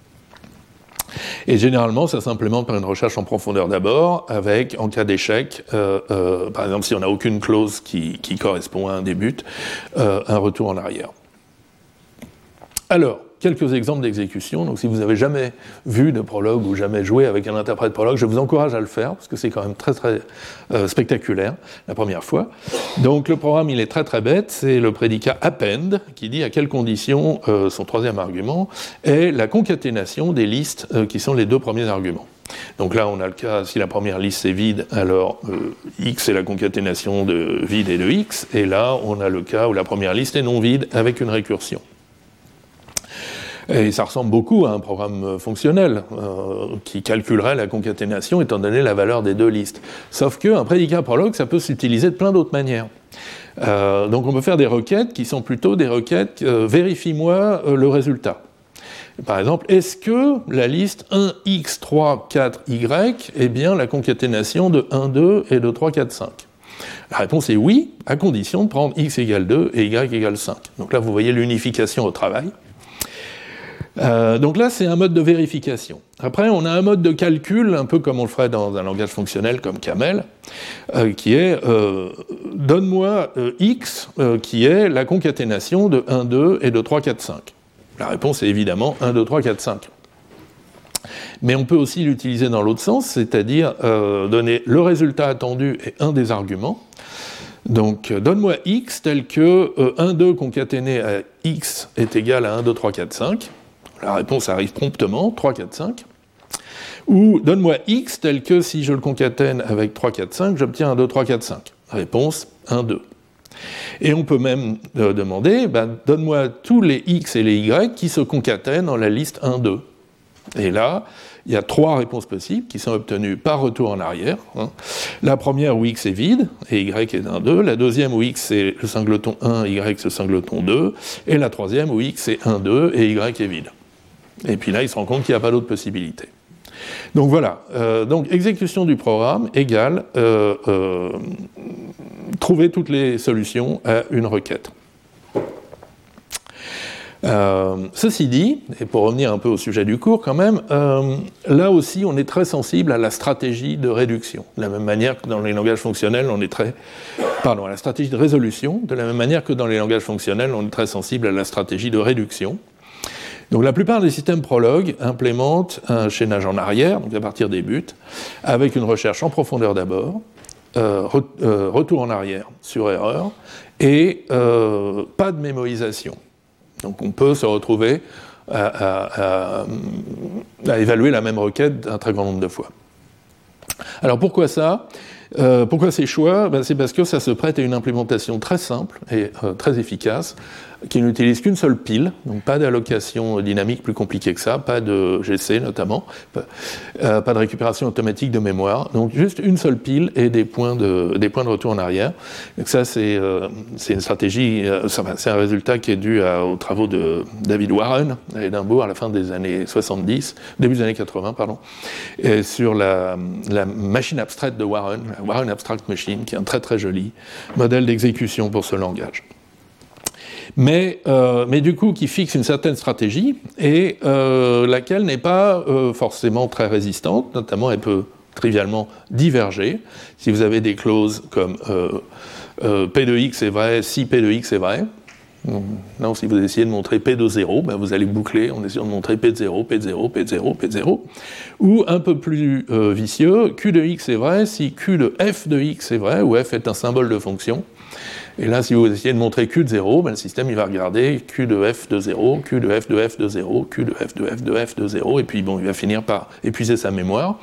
Et généralement, ça s'implémente par une recherche en profondeur d'abord, avec, en cas d'échec, par exemple, si on n'a aucune clause qui correspond à un des buts, un retour en arrière. Alors, quelques exemples d'exécution. Donc, si vous n'avez jamais vu de prologue ou jamais joué avec un interprète prologue, je vous encourage à le faire, parce que c'est quand même très, très spectaculaire, la première fois. Donc, le programme, il est très, très bête. C'est le prédicat append, qui dit à quelles conditions son troisième argument est la concaténation des listes qui sont les deux premiers arguments. Donc là, on a le cas, si la première liste est vide, alors X est la concaténation de vide et de X, et là, on a le cas où la première liste est non vide avec une récursion. Et ça ressemble beaucoup à un programme fonctionnel qui calculerait la concaténation étant donné la valeur des deux listes. Sauf qu'un prédicat prologue, ça peut s'utiliser de plein d'autres manières. Donc on peut faire des requêtes qui sont plutôt des requêtes vérifie-moi le résultat. Par exemple, est-ce que la liste 1x 3 4y est bien la concaténation de 1 2 et de 3 4 5 ? La réponse est oui, à condition de prendre x égale 2 et y égale 5. Donc là, vous voyez l'unification au travail. Donc là, c'est un mode de vérification. Après, on a un mode de calcul, un peu comme on le ferait dans un langage fonctionnel comme Camel, qui est donne-moi x, qui est la concaténation de 1, 2 et de 3, 4, 5. La réponse est évidemment 1, 2, 3, 4, 5. Mais on peut aussi l'utiliser dans l'autre sens, c'est-à-dire donner le résultat attendu et un des arguments. Donc, donne-moi x tel que 1, 2 concaténé à x est égal à 1, 2, 3, 4, 5. La réponse arrive promptement, 3, 4, 5. Ou donne-moi x tel que si je le concatène avec 3, 4, 5, j'obtiens 1, 2, 3, 4, 5. Réponse 1, 2. Et on peut même demander, donne-moi tous les x et les y qui se concatènent dans la liste 1, 2. Et là, il y a 3 réponses possibles qui sont obtenues par retour en arrière. La première où x est vide, et y est 1, 2. La deuxième où x est le singleton 1, y c'est le singleton 2. Et la troisième où x est 1, 2 et y est vide. Et puis là, il se rend compte qu'il n'y a pas d'autre possibilité. Donc voilà, donc exécution du programme égale trouver toutes les solutions à une requête. Ceci dit, et pour revenir un peu au sujet du cours quand même, là aussi on est très sensible à la stratégie de réduction. De la même manière que dans les langages fonctionnels, à la stratégie de résolution, de la même manière que dans les langages fonctionnels, on est très sensible à la stratégie de réduction. Donc la plupart des systèmes Prolog implémentent un chaînage en arrière, donc à partir des buts, avec une recherche en profondeur d'abord, retour en arrière sur erreur, et pas de mémorisation. Donc on peut se retrouver à évaluer la même requête un très grand nombre de fois. Alors pourquoi ça ? Pourquoi ces choix ? C'est parce que ça se prête à une implémentation très simple et très efficace, qui n'utilise qu'une seule pile, donc pas d'allocation dynamique plus compliquée que ça, pas de GC notamment, pas de récupération automatique de mémoire, donc juste une seule pile et des points de retour en arrière. Donc ça, c'est une stratégie, c'est un résultat qui est dû aux travaux de David Warren à Édimbourg à la fin des années 70, début des années 80, pardon, et sur la machine abstraite de Warren, la Warren Abstract Machine, qui est un très très joli modèle d'exécution pour ce langage. Mais du coup, qui fixe une certaine stratégie et laquelle n'est pas forcément très résistante, notamment elle peut trivialement diverger. Si vous avez des clauses comme P de x est vrai si P de x est vrai, non, si vous essayez de montrer P de 0, vous allez boucler en essayant de montrer P de 0, P de 0, P de 0, P de 0. Ou un peu plus vicieux, Q de x est vrai si Q de f de x est vrai, où f est un symbole de fonction. Et là, si vous essayez de montrer Q de 0, le système il va regarder Q de f de 0, Q de f de f de 0, Q de f de f de f de 0, et puis il va finir par épuiser sa mémoire.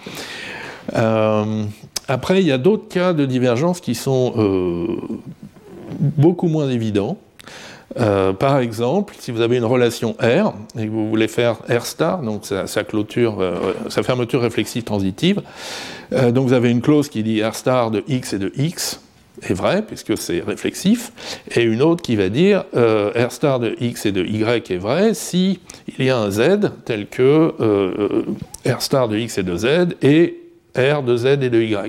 Après, il y a d'autres cas de divergence qui sont beaucoup moins évidents. Par exemple, si vous avez une relation R et que vous voulez faire R star, donc sa fermeture réflexive transitive, donc vous avez une clause qui dit R star de x et de x est vrai, puisque c'est réflexif, et une autre qui va dire R star de x et de y est vrai si il y a un z tel que R star de x et de z et R de z et de y.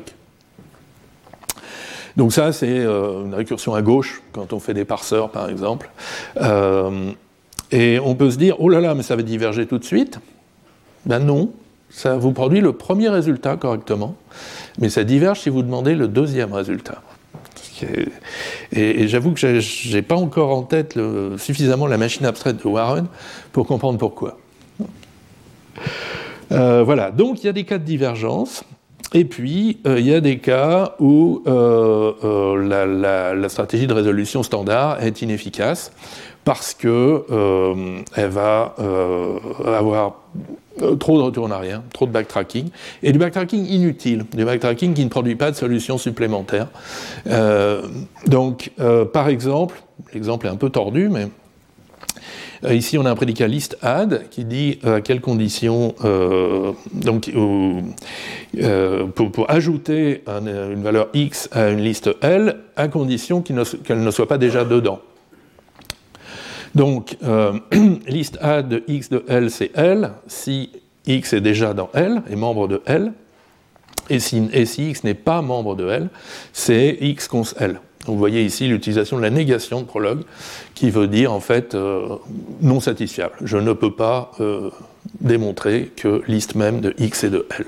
Donc ça, c'est une récursion à gauche, quand on fait des parseurs, par exemple. Et on peut se dire, oh là là, mais ça va diverger tout de suite. Non, ça vous produit le premier résultat correctement, mais ça diverge si vous demandez le deuxième résultat. Et j'avoue que je n'ai pas encore en tête suffisamment la machine abstraite de Warren pour comprendre pourquoi. Voilà, donc il y a des cas de divergence. Et puis, il y a des cas où la stratégie de résolution standard est inefficace parce que elle va avoir trop de retour en arrière, trop de backtracking, et du backtracking inutile, du backtracking qui ne produit pas de solution supplémentaire. Donc, par exemple, l'exemple est un peu tordu, mais ici, on a un prédicat list add qui dit à quelles conditions, pour ajouter une valeur x à une liste L, à condition qu'elle ne soit pas déjà dedans. Donc, list add de x de L, c'est L, si x est déjà dans L, est membre de L, Et si X n'est pas membre de L, c'est X cons L. Donc vous voyez ici l'utilisation de la négation de Prolog, qui veut dire en fait non satisfiable. Je ne peux pas démontrer que liste même de X est de L.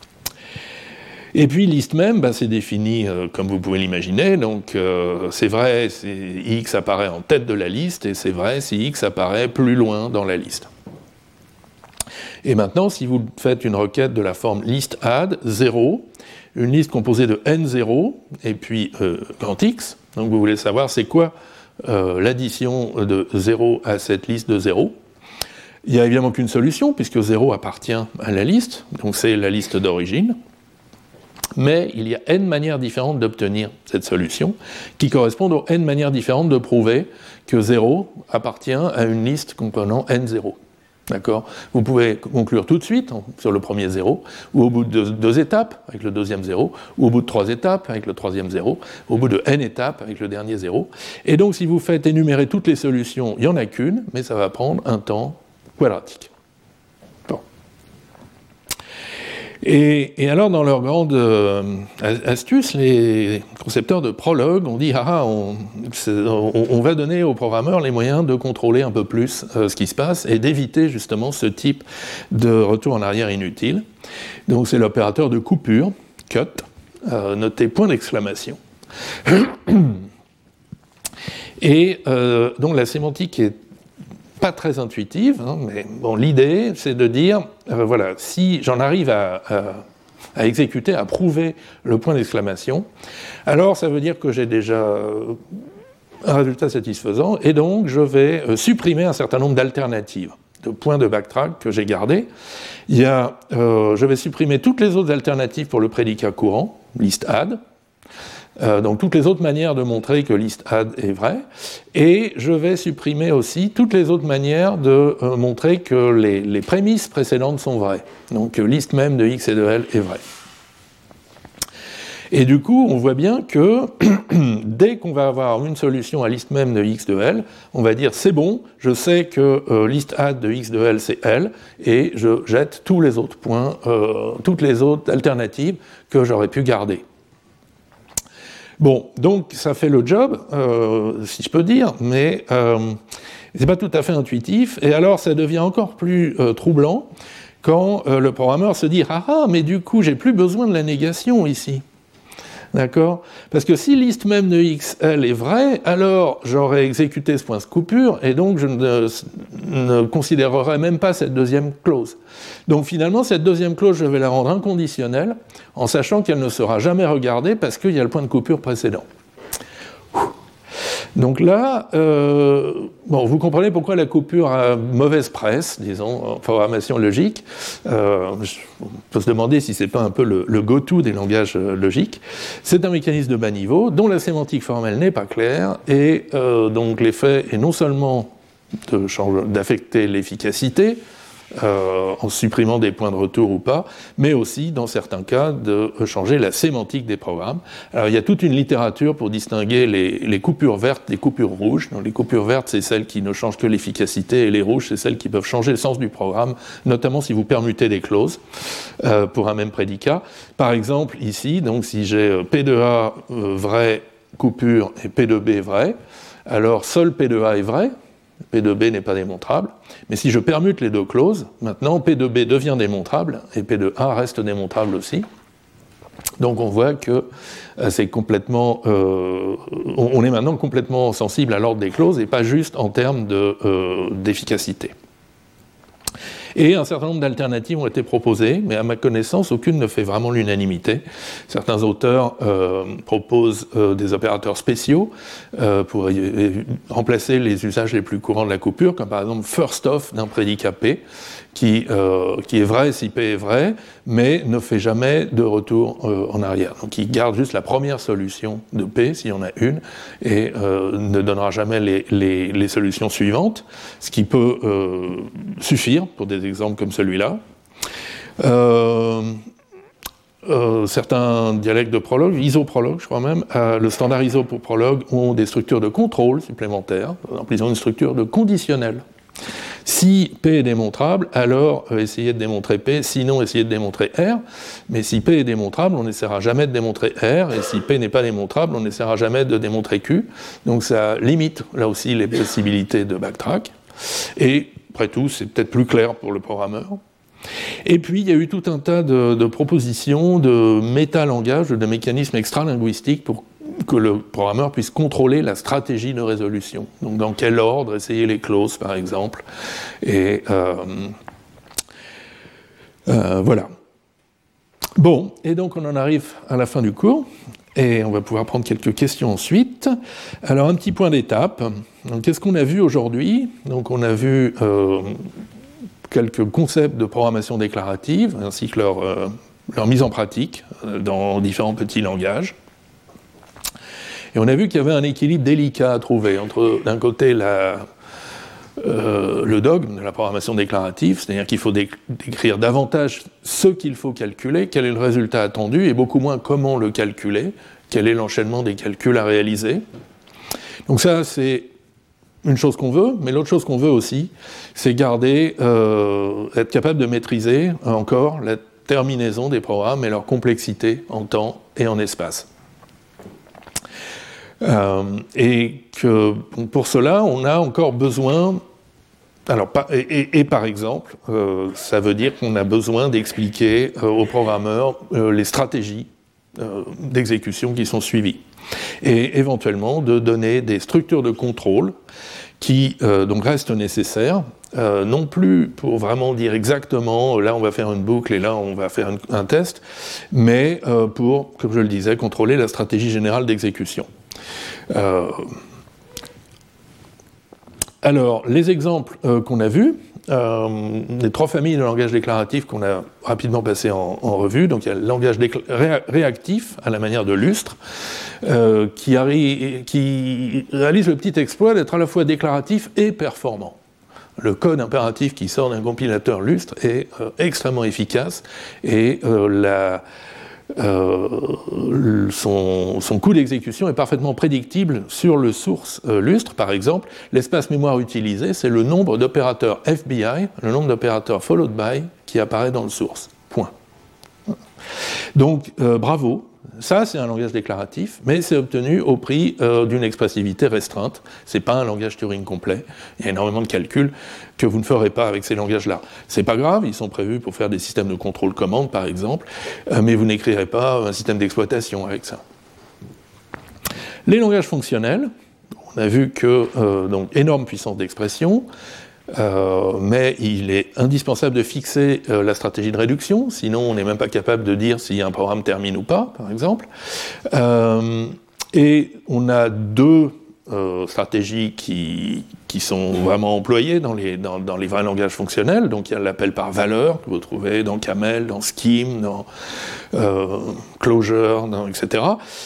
Et puis liste même, c'est défini comme vous pouvez l'imaginer, donc c'est vrai si X apparaît en tête de la liste, et c'est vrai si X apparaît plus loin dans la liste. Et maintenant, si vous faites une requête de la forme list add 0, une liste composée de n0 et puis grand X, donc vous voulez savoir c'est quoi l'addition de 0 à cette liste de 0. Il n'y a évidemment qu'une solution, puisque 0 appartient à la liste, donc c'est la liste d'origine. Mais il y a n manières différentes d'obtenir cette solution, qui correspondent aux n manières différentes de prouver que 0 appartient à une liste comprenant n0. D'accord ? Vous pouvez conclure tout de suite sur le premier 0, ou au bout de deux étapes avec le deuxième 0, ou au bout de 3 étapes avec le troisième 0, au bout de n étapes avec le dernier 0. Et donc si vous faites énumérer toutes les solutions, il n'y en a qu'une, mais ça va prendre un temps quadratique. Bon. Et alors dans leur grande astuce, les concepteurs de Prolog ont dit on va donner aux programmeurs les moyens de contrôler un peu plus ce qui se passe et d'éviter justement ce type de retour en arrière inutile. Donc c'est l'opérateur de coupure, cut, noté point d'exclamation. Et donc la sémantique est pas très intuitive, mais bon, l'idée c'est de dire, voilà, si j'en arrive à exécuter, à prouver le point d'exclamation, alors ça veut dire que j'ai déjà un résultat satisfaisant, et donc je vais supprimer un certain nombre d'alternatives, de points de backtrack que j'ai gardés. Je vais supprimer toutes les autres alternatives pour le prédicat courant, list add, donc toutes les autres manières de montrer que list add est vrai, et je vais supprimer aussi toutes les autres manières de montrer que les prémices précédentes sont vraies, donc que liste même de X et de L est vraie. Et du coup, on voit bien que dès qu'on va avoir une solution à liste même de X de L, on va dire c'est bon, je sais que list add de X de L c'est L, et je jette tous les autres points, toutes les autres alternatives que j'aurais pu garder. Bon, donc ça fait le job, si je peux dire, mais c'est pas tout à fait intuitif, et alors ça devient encore plus troublant quand le programmeur se dit « Ah, mais du coup, j'ai plus besoin de la négation ici ». D'accord ? Parce que si liste même de X, L est vraie, alors j'aurais exécuté ce point de coupure, et donc je ne considérerais même pas cette deuxième clause. Donc finalement, cette deuxième clause, je vais la rendre inconditionnelle, en sachant qu'elle ne sera jamais regardée parce qu'il y a le point de coupure précédent. Donc là, vous comprenez pourquoi la coupure a mauvaise presse, disons, en programmation logique. On peut se demander si c'est pas un peu le go-to des langages logiques. C'est un mécanisme de bas niveau dont la sémantique formelle n'est pas claire, et donc l'effet est non seulement d'affecter l'efficacité, en supprimant des points de retour ou pas, mais aussi, dans certains cas, de changer la sémantique des programmes. Alors, il y a toute une littérature pour distinguer les coupures vertes des coupures rouges. Donc, les coupures vertes, c'est celles qui ne changent que l'efficacité, et les rouges, c'est celles qui peuvent changer le sens du programme, notamment si vous permutez des clauses pour un même prédicat. Par exemple, ici, donc, si j'ai P de A vrai coupure et P de B vrai, alors seul P de A est vrai, P de B n'est pas démontrable, mais si je permute les deux clauses, maintenant P de B devient démontrable, et P de A reste démontrable aussi. Donc on voit que c'est complètement, on est maintenant complètement sensible à l'ordre des clauses, et pas juste en termes d'efficacité. Et un certain nombre d'alternatives ont été proposées, mais à ma connaissance, aucune ne fait vraiment l'unanimité. Certains auteurs proposent des opérateurs spéciaux pour remplacer les usages les plus courants de la coupure, comme par exemple first off d'un prédicat P, qui est vrai si P est vrai, mais ne fait jamais de retour en arrière. Donc il garde juste la première solution de P, s'il y en a une, et ne donnera jamais les solutions suivantes, ce qui peut suffire pour des exemples comme celui-là. Certains dialectes de Prolog, ISO-Prolog je crois même, le standard ISO pour Prolog ont des structures de contrôle supplémentaires. Par exemple, ils ont une structure de conditionnel. Si P est démontrable, alors essayez de démontrer P, sinon essayez de démontrer R. Mais si P est démontrable, on n'essaiera jamais de démontrer R, et si P n'est pas démontrable, on n'essaiera jamais de démontrer Q. Donc ça limite, là aussi, les possibilités de backtrack. Et, après tout, c'est peut-être plus clair pour le programmeur. Et puis, il y a eu tout un tas de propositions de métalangages, de mécanismes extralinguistiques pour que le programmeur puisse contrôler la stratégie de résolution. Donc, dans quel ordre essayer les clauses, par exemple. Et voilà. Bon, et donc on en arrive à la fin du cours, et on va pouvoir prendre quelques questions ensuite. Alors, un petit point d'étape. Donc, qu'est-ce qu'on a vu aujourd'hui? Donc, on a vu quelques concepts de programmation déclarative, ainsi que leur mise en pratique dans différents petits langages. Et on a vu qu'il y avait un équilibre délicat à trouver entre, d'un côté, le dogme de la programmation déclarative, c'est-à-dire qu'il faut décrire davantage ce qu'il faut calculer, quel est le résultat attendu, et beaucoup moins comment le calculer, quel est l'enchaînement des calculs à réaliser. Donc ça, c'est une chose qu'on veut, mais l'autre chose qu'on veut aussi, c'est être capable de maîtriser encore la terminaison des programmes et leur complexité en temps et en espace. Et que pour cela, on a encore besoin. Alors, par exemple, ça veut dire qu'on a besoin d'expliquer aux programmeurs les stratégies d'exécution qui sont suivies. Et éventuellement de donner des structures de contrôle qui donc restent nécessaires, non plus pour vraiment dire exactement là on va faire une boucle et là on va faire un test, mais pour, comme je le disais, contrôler la stratégie générale d'exécution. Alors, les exemples qu'on a vus, les trois familles de langage déclaratif qu'on a rapidement passé en revue. Donc il y a le langage réactif, à la manière de Lustre, qui réalise le petit exploit d'être à la fois déclaratif et performant. Le code impératif qui sort d'un compilateur Lustre est extrêmement efficace, et son coût d'exécution est parfaitement prédictible sur le source Lustre. Par exemple, l'espace mémoire utilisé, c'est le nombre d'opérateurs FBI, le nombre d'opérateurs followed by, qui apparaît dans le source. Point. Donc, bravo. Ça, c'est un langage déclaratif, mais c'est obtenu au prix d'une expressivité restreinte. C'est pas un langage Turing complet. Il y a énormément de calculs que vous ne ferez pas avec ces langages-là. C'est pas grave, ils sont prévus pour faire des systèmes de contrôle commande, par exemple, mais vous n'écrirez pas un système d'exploitation avec ça. Les langages fonctionnels, on a vu que, donc, énorme puissance d'expression, mais il est indispensable de fixer la stratégie de réduction, sinon on n'est même pas capable de dire si un programme termine ou pas, par exemple. Et on a deux stratégies qui sont vraiment employées dans les vrais langages fonctionnels. Donc il y a l'appel par valeur, que vous trouvez dans Camel, dans Scheme, dans Closure, etc.,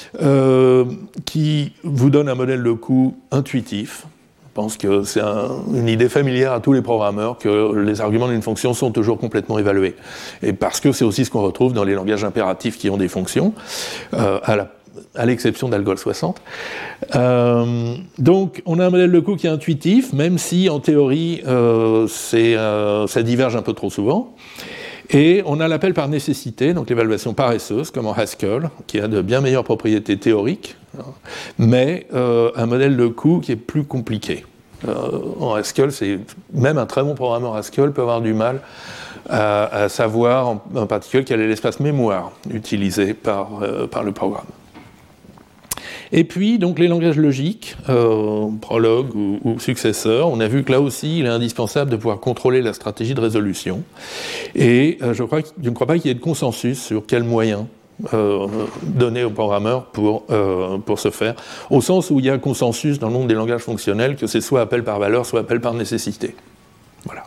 qui vous donne un modèle de coût intuitif. Je pense que c'est une idée familière à tous les programmeurs que les arguments d'une fonction sont toujours complètement évalués. Et parce que c'est aussi ce qu'on retrouve dans les langages impératifs qui ont des fonctions, à l'exception d'Algol 60. Donc, on a un modèle de coût qui est intuitif, même si, en théorie, ça diverge un peu trop souvent. Et on a l'appel par nécessité, donc l'évaluation paresseuse, comme en Haskell, qui a de bien meilleures propriétés théoriques, mais un modèle de coût qui est plus compliqué. En Haskell, même un très bon programmeur Haskell peut avoir du mal à savoir en particulier quel est l'espace mémoire utilisé par le programme. Et puis, donc, les langages logiques, Prolog ou Successor, on a vu que là aussi, il est indispensable de pouvoir contrôler la stratégie de résolution. Et je ne crois pas qu'il y ait de consensus sur quels moyens donner aux programmeurs pour ce faire, au sens où il y a un consensus dans le monde des langages fonctionnels que c'est soit appel par valeur, soit appel par nécessité. Voilà.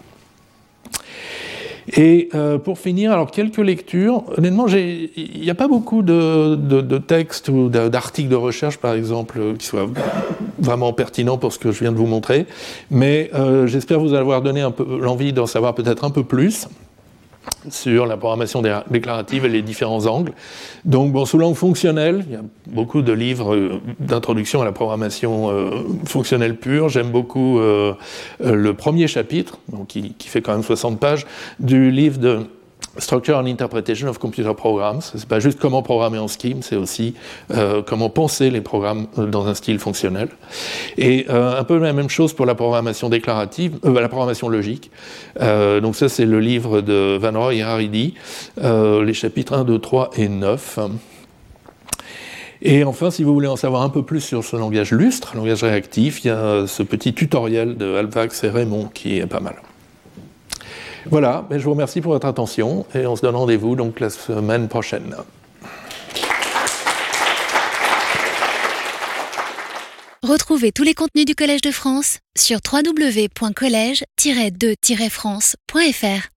Et pour finir, alors quelques lectures. Honnêtement, il n'y a pas beaucoup de textes ou d'articles de recherche, par exemple, qui soient vraiment pertinents pour ce que je viens de vous montrer, mais j'espère vous avoir donné un peu l'envie d'en savoir peut-être un peu plus. sur la programmation déclarative et les différents angles. Donc, bon, sous l'angle fonctionnel, il y a beaucoup de livres d'introduction à la programmation fonctionnelle pure. J'aime beaucoup le premier chapitre, donc qui fait quand même 60 pages, du livre de Structure and Interpretation of Computer Programs. C'est pas juste comment programmer en Scheme, c'est aussi comment penser les programmes dans un style fonctionnel. Et un peu la même chose pour la programmation déclarative, la programmation logique. Donc ça, c'est le livre de Van Roy et Haridi, les chapitres 1, 2, 3 et 9. Et enfin, si vous voulez en savoir un peu plus sur ce langage lustre, langage réactif, il y a ce petit tutoriel de Alvax et Raymond qui est pas mal. Voilà, je vous remercie pour votre attention et on se donne rendez-vous donc la semaine prochaine.
Retrouvez tous les contenus du Collège de France sur www.collège-2-france.fr.